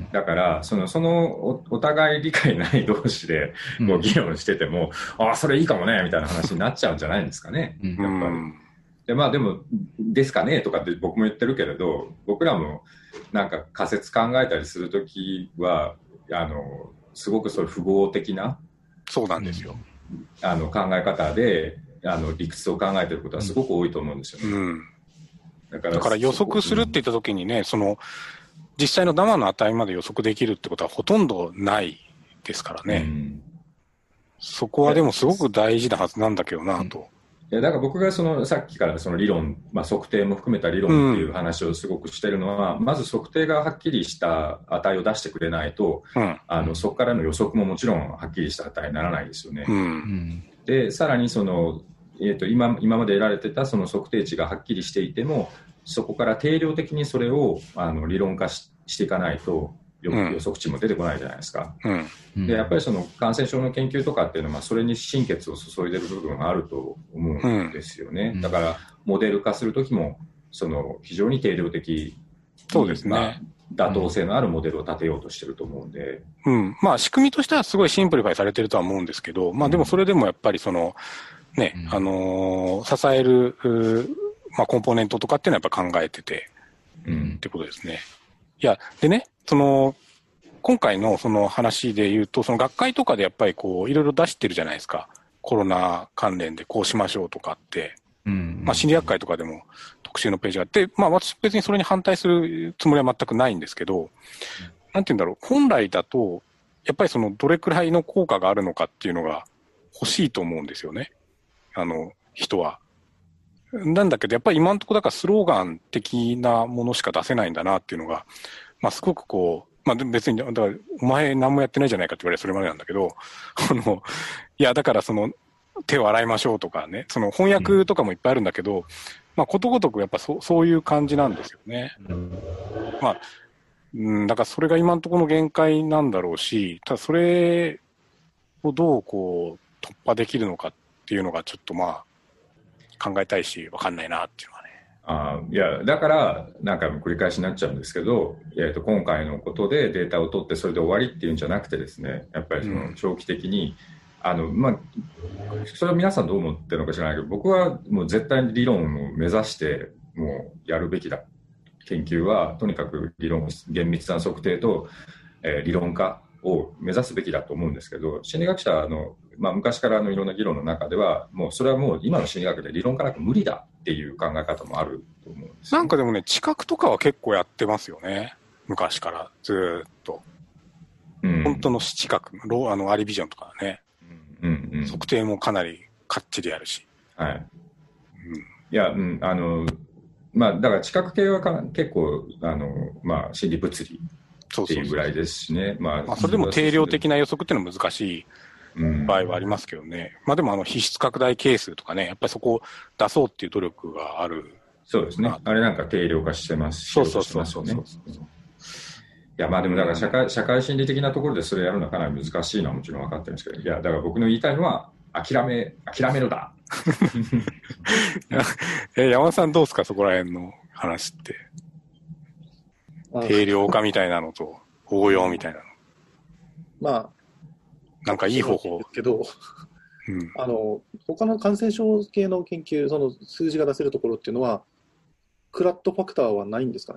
[SPEAKER 4] だから、その、そのお、お互い理解ない同士で、こう議論してても、うん、ああ、それいいかもね、みたいな話になっちゃうんじゃないんですかね。うん、やっぱり。うんで、まあでも、ですかねとかって僕も言ってるけれど、僕らもなんか仮説考えたりするときは、あの、すごくそういう符号的な、
[SPEAKER 1] そうなんですよ。
[SPEAKER 4] あの、考え方で、あの、理屈を考えてることはすごく多いと思うんですよね。うん。
[SPEAKER 1] だから、だから予測するって言ったときにね、うん、その、実際のダマの値まで予測できるってことはほとんどないですからね。うん、そこはでもすごく大事なはずなんだけどなと。うん
[SPEAKER 4] いやだから僕がそのさっきからその理論、まあ、測定も含めた理論っていう話をすごくしてるのは、うん、まず測定がはっきりした値を出してくれないと、うん、あのそこからの予測ももちろんはっきりした値にならないですよね。うん、でさらにその、えーと、今, 今まで得られてたその測定値がはっきりしていてもそこから定量的にそれをあの理論化 し, していかないと予測値も出てこないじゃないですか、うん、でやっぱりその感染症の研究とかっていうのはそれに心血を注いでる部分があると思うんですよね、うん、だからモデル化するときもその非常に定量的
[SPEAKER 1] そうですね、
[SPEAKER 4] まあ、妥当性のあるモデルを立てようとしてると思うんで、
[SPEAKER 1] うん、まあ仕組みとしてはすごいシンプリファイされてるとは思うんですけど、まあでもそれでもやっぱりそのね、うん、あのー、支える、まあコンポーネントとかっていうのはやっぱ考えてて、うん、ってことですね。いや、でね、その、今回のその話で言うと、その学会とかでやっぱりこう、いろいろ出してるじゃないですか。コロナ関連でこうしましょうとかって。うん、まあ心理学会とかでも特集のページがあって、まあ私別にそれに反対するつもりは全くないんですけど、うん、なんて言うんだろう、本来だと、やっぱりそのどれくらいの効果があるのかっていうのが欲しいと思うんですよね。あの、人は。なんだけど、やっぱり今のところだからスローガン的なものしか出せないんだなっていうのが、まあすごくこう、まあ別に、だからお前何もやってないじゃないかって言われるそれまでなんだけど、あの、いやだからその手を洗いましょうとかね、その翻訳とかもいっぱいあるんだけど、 まあ、ことごとくやっぱそそういう感じなんですよね。うん、まあ、うん、だからそれが今のところの限界なんだろうし、ただそれをどうこう突破できるのかっていうのがちょっとまあ考えたいし、わかんないなっていうのはね。
[SPEAKER 4] あいや、だから、なんか繰り返しになっちゃうんですけど、えっと、今回のことでデータを取ってそれで終わりっていうんじゃなくてですね、やっぱりその長期的に、うん、あの、まあ、それは皆さんどう思ってるのか知らないけど、僕はもう絶対に理論を目指して、もうやるべきだ。研究は、とにかく理論、厳密な測定と、えー、理論化を目指すべきだと思うんですけど、心理学者の、まあ、昔からのいろんな議論の中では、もうそれはもう今の心理学で理論化なく無理だっていう考え方もあると思うんです、ね。
[SPEAKER 1] なんかでもね、知覚とかは結構やってますよね。昔からずーっと。うん、本当の知覚、ローあのアリビジョンとかね、うんうんうん。測定もかなりかっちりやるし。
[SPEAKER 4] はい。うん、いや、うん、あの、まあ、だから知覚系はか結構、あの、まあ、心理物理っていうぐらいですしね。まあ、
[SPEAKER 1] まあ、それでも定量的な予測っていうのは難しい場合はありますけどね。うん、まあでも、あの、比質拡大係数とかね、やっぱりそこを出そうっていう努力がある。
[SPEAKER 4] そうですね。あれなんか定量化してますし、
[SPEAKER 1] そうそうそうそうそう。
[SPEAKER 4] いや、まあでもだから社会、社会心理的なところでそれやるのはかなり難しいのはもちろん分かってるんですけど、いや、だから僕の言いたいのは、諦め、諦めろだ。
[SPEAKER 1] え、山田さんどうですかそこら辺の話って。定量化みたいなのと応用みたいなの。
[SPEAKER 2] まあ。
[SPEAKER 1] なんかいい方法。
[SPEAKER 2] けど、うん、あの、他の感染症系の研究、その数字が出せるところっていうのは、クラットファクターはないんですかね。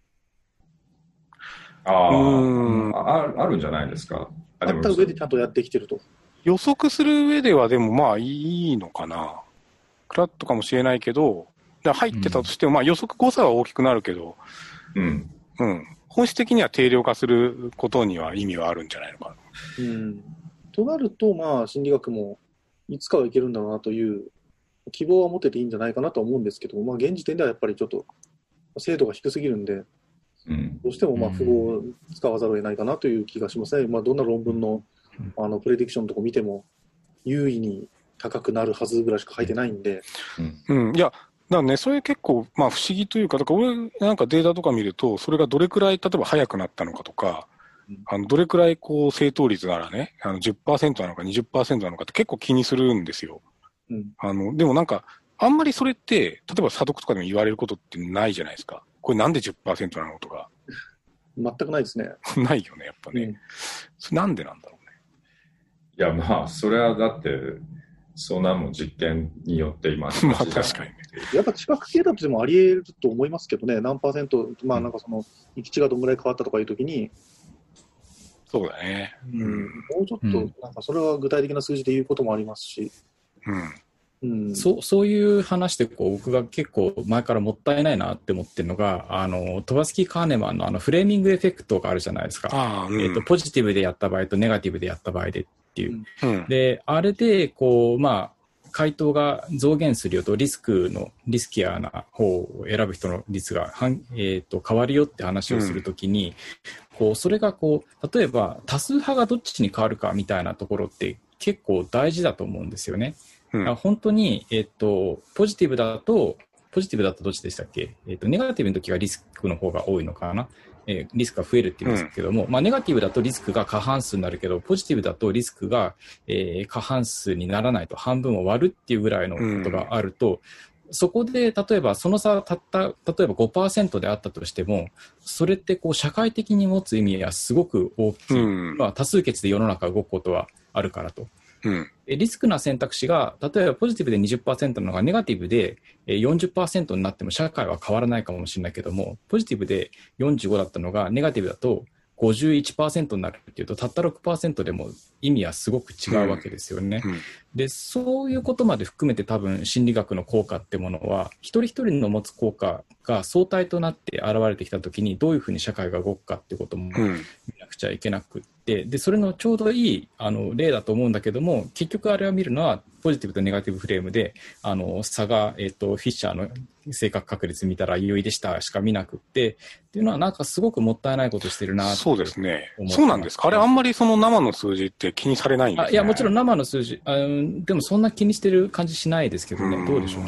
[SPEAKER 4] ああ、あるんじゃないですか。
[SPEAKER 2] あった上でちゃんとやってきてると。
[SPEAKER 1] 予測する上ではでもまあいいのかな。クラットかもしれないけど、入ってたとしても、うん、まあ予測誤差は大きくなるけど、うん。うん。本質的には定量化することには意味はあるんじゃないのかな。
[SPEAKER 2] うん。となると、まあ心理学もいつかはいけるんだろうなという希望は持てていいんじゃないかなと思うんですけど、まあ現時点ではやっぱりちょっと精度が低すぎるんで、うん、どうしてもまあ符号を使わざるを得ないかなという気がしますね。まあどんな論文のあのプレディクションとか見ても優位に高くなるはずぐらいしか書いてないんで。
[SPEAKER 1] うん。うん、いや、だからね、それ結構まあ不思議というか、だから俺なんかデータとか見ると、それがどれくらい例えば速くなったのかとか、うん、あのどれくらいこう正答率ならね、あの じゅっパーセント なのか にじゅっパーセント なのかって結構気にするんですよ。うん、あの、でもなんか、あんまりそれって、例えば査読とかでも言われることってないじゃないですか。これなんで じゅっパーセント なのとか。
[SPEAKER 2] 全くないですね。
[SPEAKER 1] ないよね、やっぱね。うん、それなんでなんだろうね。
[SPEAKER 4] いや、まあ、それはだって、そんなもん実験によって今。
[SPEAKER 1] まあ確かにね。
[SPEAKER 2] やっぱ知覚系だとでもあり得ると思いますけどね。何パーセント、まあなんかその、域値がどんぐらい変わったとかいうときに。
[SPEAKER 1] そうだね。
[SPEAKER 2] うん。もうちょっと、なんかそれは具体的な数字で言うこともありますし。
[SPEAKER 1] うん。
[SPEAKER 3] うん、そうそういう話でこう僕が結構前からもったいないなって思ってるのが、あのトバスキー・カーネマンのあのフレーミングエフェクトがあるじゃないですか。
[SPEAKER 1] あ、うん、
[SPEAKER 3] えーと、ポジティブでやった場合とネガティブでやった場合でっていう。うん、で、あれでこう、まあ、回答が増減するよとリスクのリスキアな方を選ぶ人の率が、えー、と変わるよって話をするときに、うん、こうそれがこう例えば多数派がどっちに変わるかみたいなところって結構大事だと思うんですよね。うん、本当に、えっと、ポジティブだと、ポジティブだとどっちでしたっけ？えっと、ネガティブの時はリスクの方が多いのかな？えー、リスクが増えるって言うんですけども、うん、まあ、ネガティブだとリスクが過半数になるけど、ポジティブだとリスクが、えー、過半数にならないと半分を割るっていうぐらいのことがあると、うん、そこで、例えばその差たった、例えば ごパーセント であったとしても、それってこう社会的に持つ意味はすごく大きい。うん、まあ、多数決で世の中が動くことはあるからと。うん、リスクな選択肢が例えばポジティブで にじゅっパーセント なのがネガティブで よんじゅっパーセント になっても社会は変わらないかもしれないけども、ポジティブでよんじゅうごだったのがネガティブだと ごじゅういちパーセント になるっていうと、たった ろくパーセント でも意味はすごく違うわけですよね。うんうん、で、そういうことまで含めて多分心理学の効果ってものは一人一人の持つ効果が相対となって現れてきたときにどういうふうに社会が動くかっていうことも見なくちゃいけなくって、で、それのちょうどいいあの例だと思うんだけども、結局あれを見るのはポジティブとネガティブフレームで、あの差が、えっと、フィッシャーの正確確率見たら有意でしたしか見なくって、っていうのはなんかすごくもったいないことしてるなって。
[SPEAKER 1] そうですね。そうなんですか。あれあんまりその生の数字って気にされないんですね。
[SPEAKER 3] あ、いや、もちろん生の数字、あ、でもそんな気にしてる感じしないですけどね。どうでしょうね。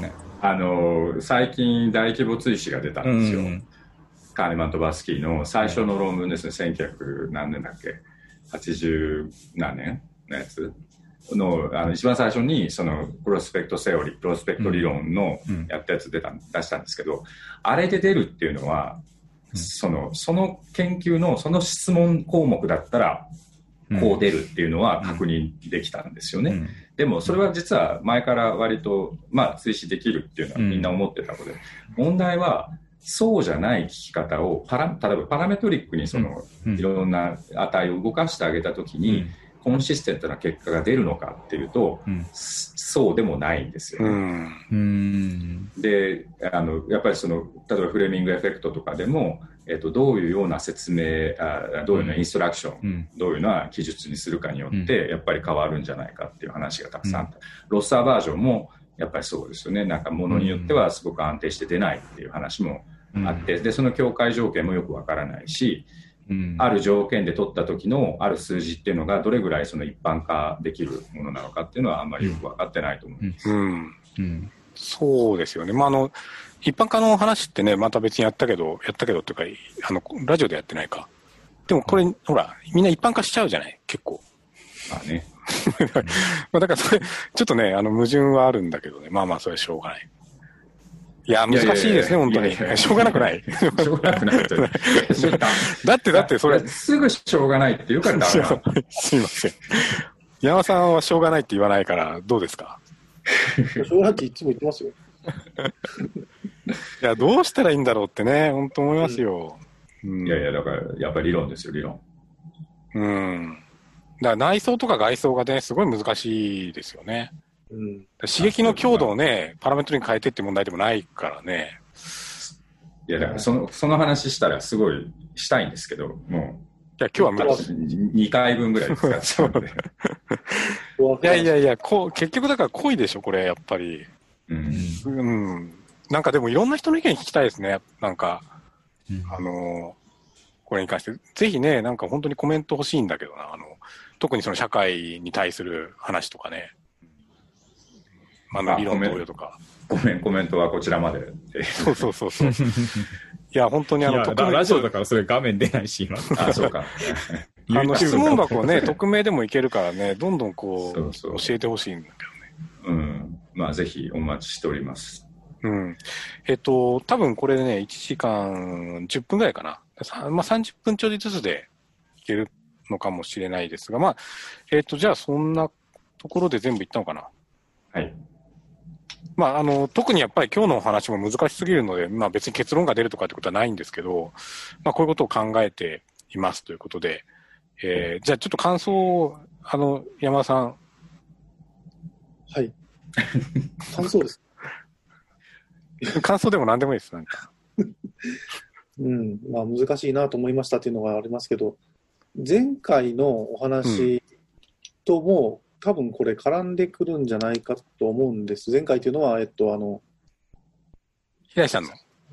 [SPEAKER 4] あの、最近大規模追試が出たんですよ。うん、カーネマンとバスキーの最初の論文ですね、せんきゅうひゃく何年だっけ、はちじゅう何年のやつの、あの一番最初にそのプロスペクトセオリー、プロスペクト理論のやったやつ出た、出したんですけど、あれで出るっていうのは、その、その研究のその質問項目だったら、こう出るっていうのは確認できたんですよね。うん、でもそれは実は前から割と、まあ追試できるっていうのはみんな思ってたので、うん、問題はそうじゃない聞き方をパラ、例えばパラメトリックにその、うん、いろんな値を動かしてあげたときに、うん、コンシステントな結果が出るのかっていうと、うん、そうでもないんですよね。うん、で、あの、やっぱりその、例えばフレミングエフェクトとかでも、えっと、どういうような説明、あどういうようなインストラクション、うん、どういうような記述にするかによって、やっぱり変わるんじゃないかっていう話がたくさんあった。うん、ロッサーバージョンも、やっぱりそうですよね。なんかものによってはすごく安定して出ないっていう話もあって、で、その境界条件もよくわからないし、うん、ある条件で取った時のある数字っていうのがどれぐらいその一般化できるものなのかっていうのはあんまりよくわかってないと思います。うん
[SPEAKER 1] うんうん、そうですよね。まあ、あの、一般化の話ってね、また別にやったけど、やったけどっていうか、あの、ラジオでやってないか。でもこれ、うん、ほら、みんな一般化しちゃうじゃない結構。
[SPEAKER 4] まあね。
[SPEAKER 1] まあだからそれ、ちょっとね、あの、矛盾はあるんだけどね。まあまあ、それはしょうがない。いや、難しいですね、本当に。しょうがなくない。
[SPEAKER 4] しょうがなくない。
[SPEAKER 1] だって、だって、それ。
[SPEAKER 4] すぐしょうがないって言うからダメな。
[SPEAKER 1] すいません。山さんはしょうがないって言わないから、どうですか？
[SPEAKER 2] しょうがないっていつも言ってますよ。
[SPEAKER 1] いや、どうしたらいいんだろうってね、本当思いますよ。
[SPEAKER 4] うん、いやいや、だから、やっぱり理論ですよ、理論。
[SPEAKER 1] うん。だから内装とか外装がね、すごい難しいですよね。うん、刺激の強度をね、パラメートに変えてって問題でもないからね。
[SPEAKER 4] いや、だからその、その話したらすごいしたいんですけど、もう。
[SPEAKER 1] いや、今日は無理です。
[SPEAKER 4] にかいぶんぐらい使っちゃうので。
[SPEAKER 1] いやいやいや、こう、結局だから濃いでしょ、これ、やっぱり。うん。うん。なんかでもいろんな人の意見聞きたいですね、なんか。うん、あの、これに関して。ぜひね、なんか本当にコメント欲しいんだけどな、あの、特にその社会に対する話とかね。まあ、理論同様とか。
[SPEAKER 4] コメント、コメントはこちらまで。
[SPEAKER 1] そうそうそうそう。いや、本当にあの、
[SPEAKER 3] 匿名。ラジオだからそれ画面出ないし、今。
[SPEAKER 4] あ、そうか。
[SPEAKER 1] あの、質問箱ね、匿名でもいけるからね、どんどんこう、そうそう教えてほしいんだ
[SPEAKER 4] けどね。うん。まあ、ぜひお待ちしております。
[SPEAKER 1] うん。えっと、多分これでね、いちじかんじゅっぷんぐらいかな。まあ、さんじゅっぷんちょいずつでいけるのかもしれないですが、まあ、えっと、じゃあそんなところで全部いったのかな。
[SPEAKER 4] はい。
[SPEAKER 1] まあ、あの、特にやっぱり今日のお話も難しすぎるので、まあ別に結論が出るとかってことはないんですけど、まあこういうことを考えていますということで、えー、じゃあちょっと感想を、あの、山田さん。
[SPEAKER 2] はい。感想です。
[SPEAKER 1] 感想でも何でもいいです、なんか。
[SPEAKER 2] うん、まあ難しいなと思いましたっていうのがありますけど、前回のお話とも、うん多分これ絡んでくるんじゃないかと思うんです。前回というのは、えっと、あの、
[SPEAKER 1] 平井さんの。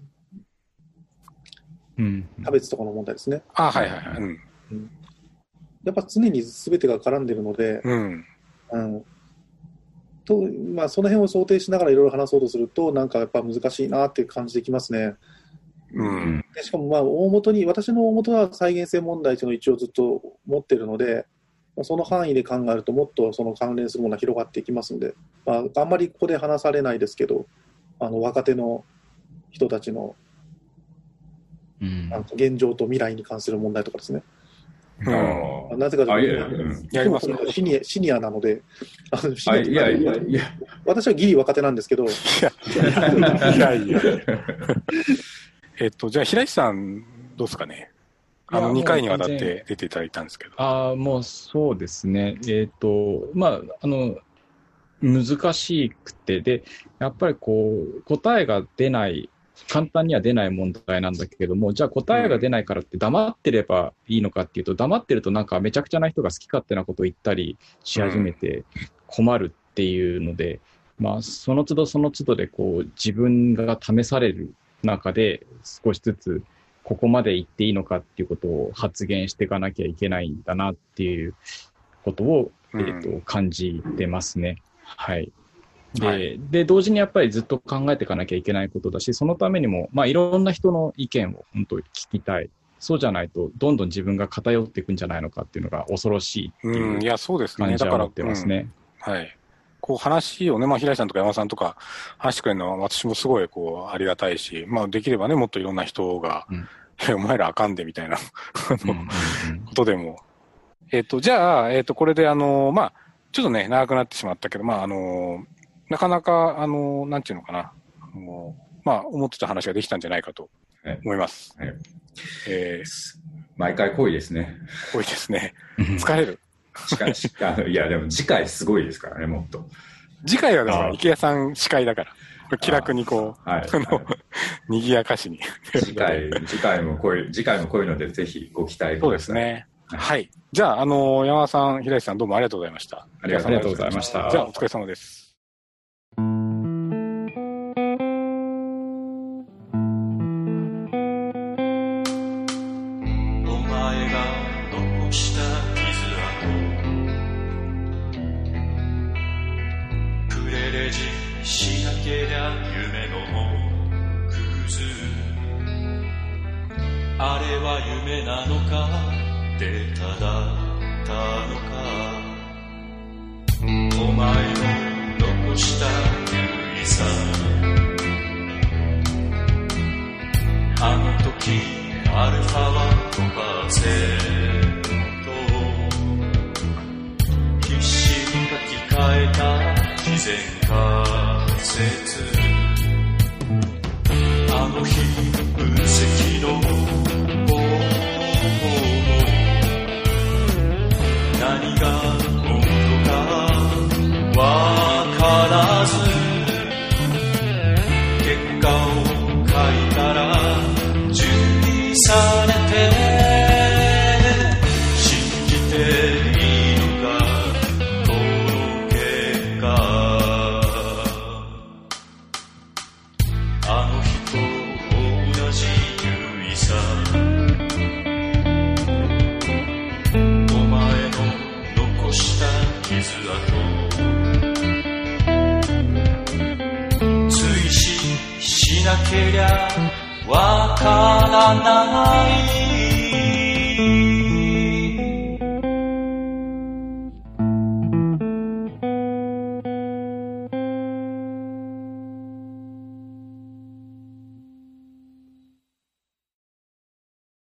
[SPEAKER 2] うん。差別とかの問題ですね。
[SPEAKER 1] あ、はいはいはい。うん。
[SPEAKER 2] うん、やっぱ常に全てが絡んでるので、
[SPEAKER 1] うん。
[SPEAKER 2] うん。と、まあ、その辺を想定しながらいろいろ話そうとすると、なんかやっぱ難しいなっていう感じできますね。
[SPEAKER 1] うん。
[SPEAKER 2] でしかも、まあ、大元に、私の大元は再現性問題というのを一応ずっと持ってるので、その範囲で考えるともっとその関連するものが広がっていきますので、まあ、あんまりここで話されないですけど、あの若手の人たちのなんか現状と未来に関する問題とかですね。
[SPEAKER 1] うん、
[SPEAKER 2] なぜかと
[SPEAKER 1] いうと、やりますか。
[SPEAKER 2] シニア、シニアなので、
[SPEAKER 4] あのシニアいやいやいや
[SPEAKER 2] 私はギリ若手なんですけど。い
[SPEAKER 1] やいやいや。えっと、じゃあ平石さんどうですかね。あの、にかいにわたって出ていただいたんですけど。
[SPEAKER 3] ああ、もうそうですね。えっと、まあ、あの、難しくて、で、やっぱりこう、答えが出ない、簡単には出ない問題なんだけれども、じゃあ答えが出ないからって黙ってればいいのかっていうと、黙ってるとなんかめちゃくちゃな人が好き勝手なことを言ったりし始めて困るっていうので、まあ、その都度その都度でこう、自分が試される中で少しずつ、ここまで言っていいのかっていうことを発言していかなきゃいけないんだなっていうことを、えーと、感じてますね。はい。 で、
[SPEAKER 1] はい、
[SPEAKER 3] で、同時にやっぱりずっと考えていかなきゃいけないことだし、そのためにも、まあいろんな人の意見を本当に聞きたい。そうじゃないと、どんどん自分が偏っていくんじゃないのかっていうのが恐ろしいっていう、
[SPEAKER 1] うん、いや、そうですね。
[SPEAKER 3] 感じは思ってますね。
[SPEAKER 1] うん、はい。こう話をね、まあ平井さんとか山さんとか話してくれるのは私もすごいこうありがたいし、まあできればね、もっといろんな人が、うん、お前らあかんでみたいなことでも。えっ、ー、と、じゃあ、えっ、ー、と、これであの、まあ、ちょっとね、長くなってしまったけど、まああの、なかなか、あの、なんていうのかな、あのまあ、思ってた話ができたんじゃないかと思います。はいはい、
[SPEAKER 4] えー、毎回濃いですね。
[SPEAKER 1] 濃いですね。疲れる。
[SPEAKER 4] あのいや、でも次回すごいですからね、もっと。
[SPEAKER 1] 次回はだから池谷さん司会だから、気楽にこう、あ、はい、の、賑やかしに。
[SPEAKER 4] 次回、次回も濃い、次回も濃いので、ぜひご期待ください。
[SPEAKER 1] そうですね。はい。じゃあ、あの、山田さん、平井さん、どうもありがとうございました。
[SPEAKER 3] ありがとうございました。
[SPEAKER 1] じゃあ、お疲れ様です。
[SPEAKER 5] しなけりゃ夢のもくずあれは夢なのかでただったのかお前の残した優位さあの時アルファはごパーセント必死に書き換えた事前仮説あの日分析の方法何が本当かわからず結果を書いたら準備されて信じていいのかこの結果あの日と同じ優位さお前の残した傷跡追試しなけりゃわからない